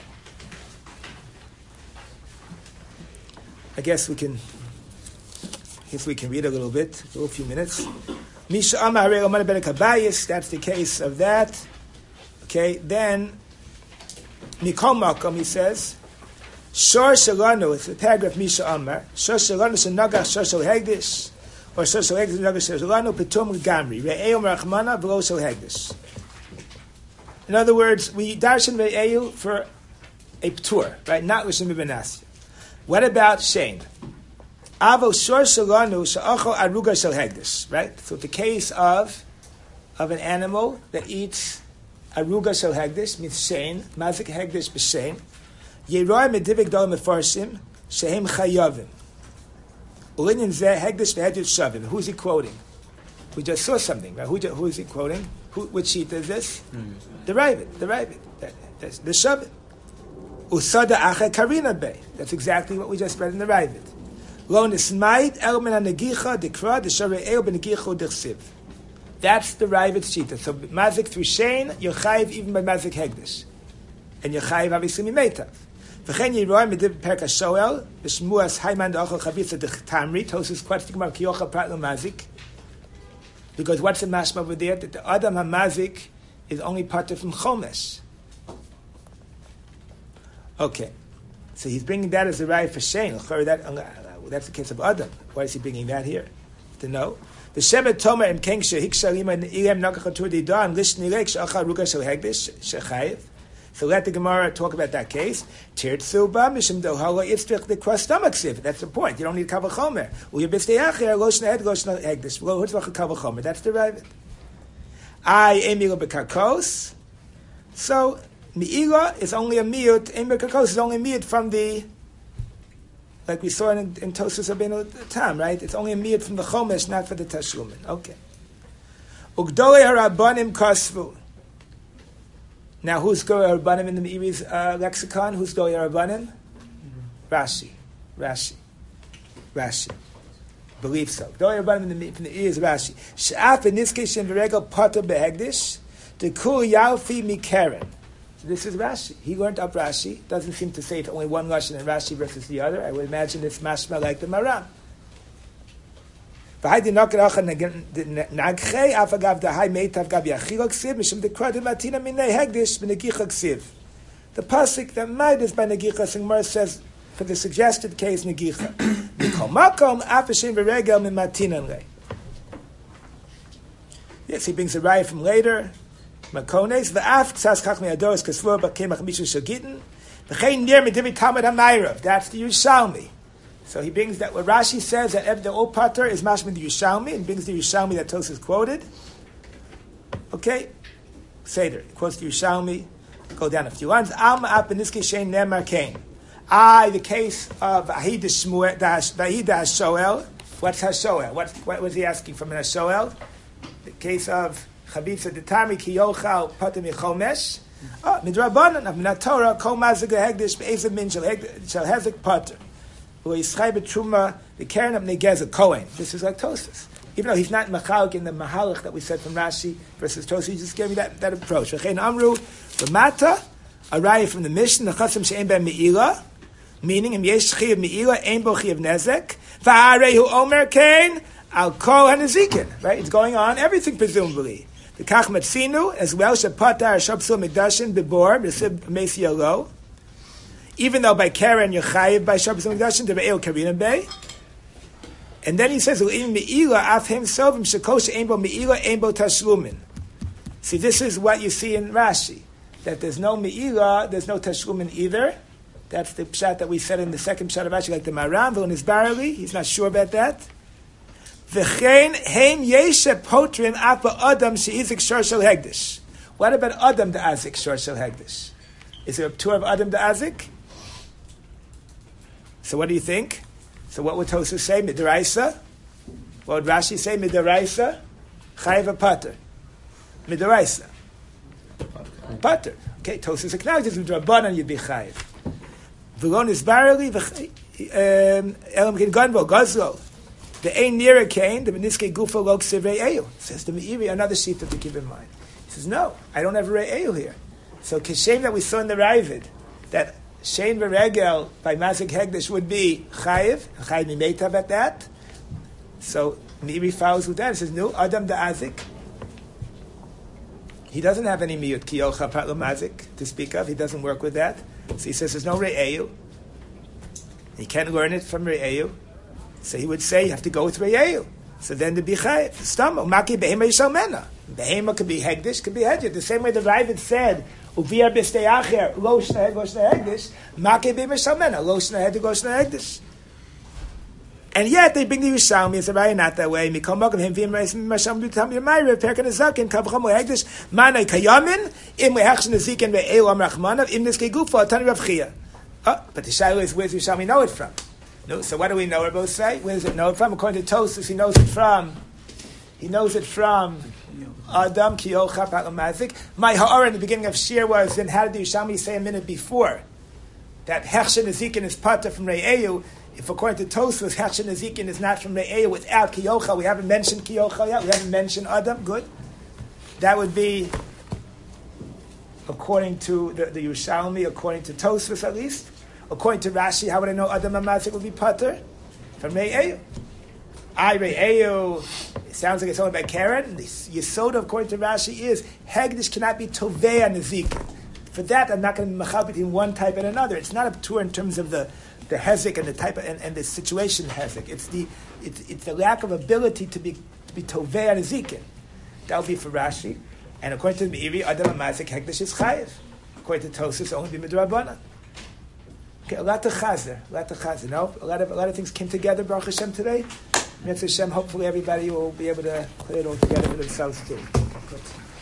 I guess we can. I guess we can read a little bit, a little few minutes. Misha Amar Amar Ben Kabayis. That's the case of that. Okay, then Mikol Makom, he says, Shor Shalanu, it's the paragraph Misha Amar, Shor Shalanu Shenagach Shor Shal Hegdish, or Shor Shal Hegdish Shenagach Shor Shalanu, Petum Gamri, Re'eyu Merachmana, V'lo Shal Hegdish. In other words, we darshan Re'eyu for a p'tur, right? Not L'shem B'benasya. What about Shane? Avo Shor Shalanu Sha'achol Aruga Shal Hegdish, right? So the case of of an animal that eats Aruga shel hegdish means shein, mazik hegdish b'shein. Yeroi medivik dol mefarshim shehem chayavim. Ulinyan zeh hegdish v'hedjut shavim. Who's he quoting? We just saw something, right? Who, who is he quoting? Who, which sheet is this? Mm-hmm. The Ravid, the Ravid. That, that's the shavim. Usada acha karina bey. That's exactly what we just read in the Ravid. Lo nismayit el min hanegicha dekra desharei el b'negicha dechsiv. That's the Ravid Shita. So mazik through Shein, you're chayiv even by mazik hegdish, and you're chayiv obviously mimeitav. V'chen yiroy mediv perka shoel b'shmuas hayman da'achol chavitza d'tamri. Tosus question about kiyocha prat mazik, because what's the mashma over there? That the adam hamazik is only parted from chomesh. Okay, so he's bringing that as the Ravid for Shein. That that's the case of Adam. Why is he bringing that here? To know. The Shemet Tomer im Kengshe Hikshalima and Ilem Nakachatur Didan Lishni Lake Shacha Ruga Shel Hegdish Shechayev. So let the Gemara talk about that case. Tirtzu Ba Mishim Dohala Yitztrich the cross stomach sieve. That's the point. You don't need Kavachomer. Uya Bisteyacher Loshna Ed Loshna Hegdish. Lo Hutzvach Kavachomer. That's the Ravid. I Emil Bekakos. So Mi'ila is only a miut. Emil Bekakos is only a miut from the. Like we saw in, in Tosas Rabbeinu Tam, right? It's only a miyat from the Chomesh, not for the Tashlumin. Okay. Ugdolei harabanim kasvu. Now, who's Golei harabanim in the Meiri's uh, lexicon? Who's Golei harabanim? Mm-hmm. Rashi. Rashi. Rashi. Believe so. Golei harabanim in the from the Meiri's Rashi. She'af in this case shem v'regel pater behegdish dekul yalfi mikeren. This is Rashi. He learned up Rashi. Doesn't seem to say it's only one Lashon in Rashi versus the other. I would imagine it's mashma like the Maram. V'hai dinok eracha nagchei afagav dahai meitav gabi achilok siv mishum dekradim matina minei hegdish b'negichak siv. The pasuk that might is by negicha, Gemara says for the suggested case negicha. Mikol makom afashin v'regel min matinan rei. Yes, he brings a raya from later. Makones v'af ksas kach me'adoros kasvur b'kemach mishu shagitten v'chein nir medivi talmud hamayrav. That's the Yerushalmi. So he brings that what Rashi says that the old pater is mashma the Yerushalmi, and brings the Yerushalmi that Tosfos quoted. Okay, Seder quotes the Yerushalmi. Go down a few lines. Alma apeniski shein nemar kain. I the case of Ahid Shmuel Ahid Hashoel. What's Hashoel? What what was he asking from an Hashoel? The case of Chavitza Detami Ki Yochal Patim Yichomesh. Oh, Midrabanan of Minatora Kol Mazig Hegdish Be'ezav Min Shel Hezek Pater. Who is Chaybe Truma the Karen of Negeza Kohen. This is like Tosfos. Even though he's not Machalik in the Mahalach that we said from Rashi versus Tosfos, he just gave me that, that approach. V'chein Amru V'mata a raya from the Mishnah Nechasim She'en Ben Me'ila, meaning Im Yesh Chiyav Me'ila Ein Bo Chiyav Nezek V'Arehu Omer Kain Al Kol HaNezikin. Right, it's going on everything presumably. The Kach Matzinu as well Shepatar Shabsul Mikdashin Bibor B'Sib Meisi Yolo. Even though by Karen you're chayiv by Shabbos Mikdashin to Be'el Karina Bay. And then he says, "U'im me'ila af himself shekosh einbo me'ila einbo tashlumin." See, this is what you see in Rashi, that there's no me'ila, there's no tashlumin either. That's the pshat that we said in the second pshat of Rashi, like the Maram, and his barely, he's not sure about that. V'chein heim yeshe potrin af ba'adam she'izik shor shel hegdish. What about Adam the Azik shor shel hegdish? Is there a tour of Adam the Azik? So what do you think? So what would Tosfos say? Midaraisa? What would Rashi say? Midaraisa? Chayiv pater. Midaraisa. Pater. Okay, Tosfos acknowledges Midrabanan you'd be chayiv. V'lon is barely elam kin ganvo gazlo. The ein nira kain the beniske gufa lok sivrei eyu. Says the Meiri, another sheet to keep in mind. He says no, I don't have rei eyu here. So kishem that we saw in the Ravid that Shein v'regel by Mazik Hegdish would be Chayiv, Chayiv Mimeitav at that. So Meiri follows with that. It says, no, Adam the Azik. He doesn't have any miyut kiyocha pat mazik to speak of. He doesn't work with that. So he says there's no re'eyu. He can't learn it from re'eyu. So he would say you have to go with re'eyu. So then the bichayiv, stamo maki behema yishalmena. Behema could be hegdish, could be hedjit. The same way the Ravid said. Uvia b'steyacher lo shnei lo shnei hegdish makei b'mishalmena lo shnei hegdish lo shnei hegdish. And yet they bring the Yerushalmi as a raya not that way. Mikol makom him v'im reis masham b'tam yirmayre perkan azakin kavcham lo hegdish manay kayamin im lehachshin azikin ve'elu am rachmanav im niskei gufa atani Rav Chia. Oh, but the shaila is where does Yerushalmi know it from? No, so what do we know? We both say where does it know it from? According to Tosfos, he knows it from. He knows it from. Adam kiyocha patamazik. My ha'ara in the beginning of Shir was, then how did the Yerushalmi say a minute before that Hechshen Ezikin is pater from Re'eyu? If according to Tosfos, Hechshen Ezikin is not from Re'eyu without kiyocha, we haven't mentioned kiyocha yet, we haven't mentioned Adam, good. That would be, according to the, the Yerushalmi, according to Tosfos at least. According to Rashi, how would I know Adam Amazik would be pater? From Re'eyu. I Re'eyu, it sounds like it's only by Karen. The Yesod, according to Rashi, is Hegdish cannot be Tovei Nezik. For that, I'm not going to be machal between one type and another. It's not a tour in terms of the, the Hezek and the type of, and, and the situation Hezek. It's the it's, it's the lack of ability to be to be Tovei Nezikin. That would be for Rashi. And according to the Meiri, Adam Amazik Hegdish is Chayiv. According to Tosfos, only be Midrabanan. Okay, a lot of chazer, a lot of chazer. No, a lot of a lot of things came together, Baruch Hashem, today. Mitzvah Hashem, hopefully everybody will be able to put it all together for themselves too. Good.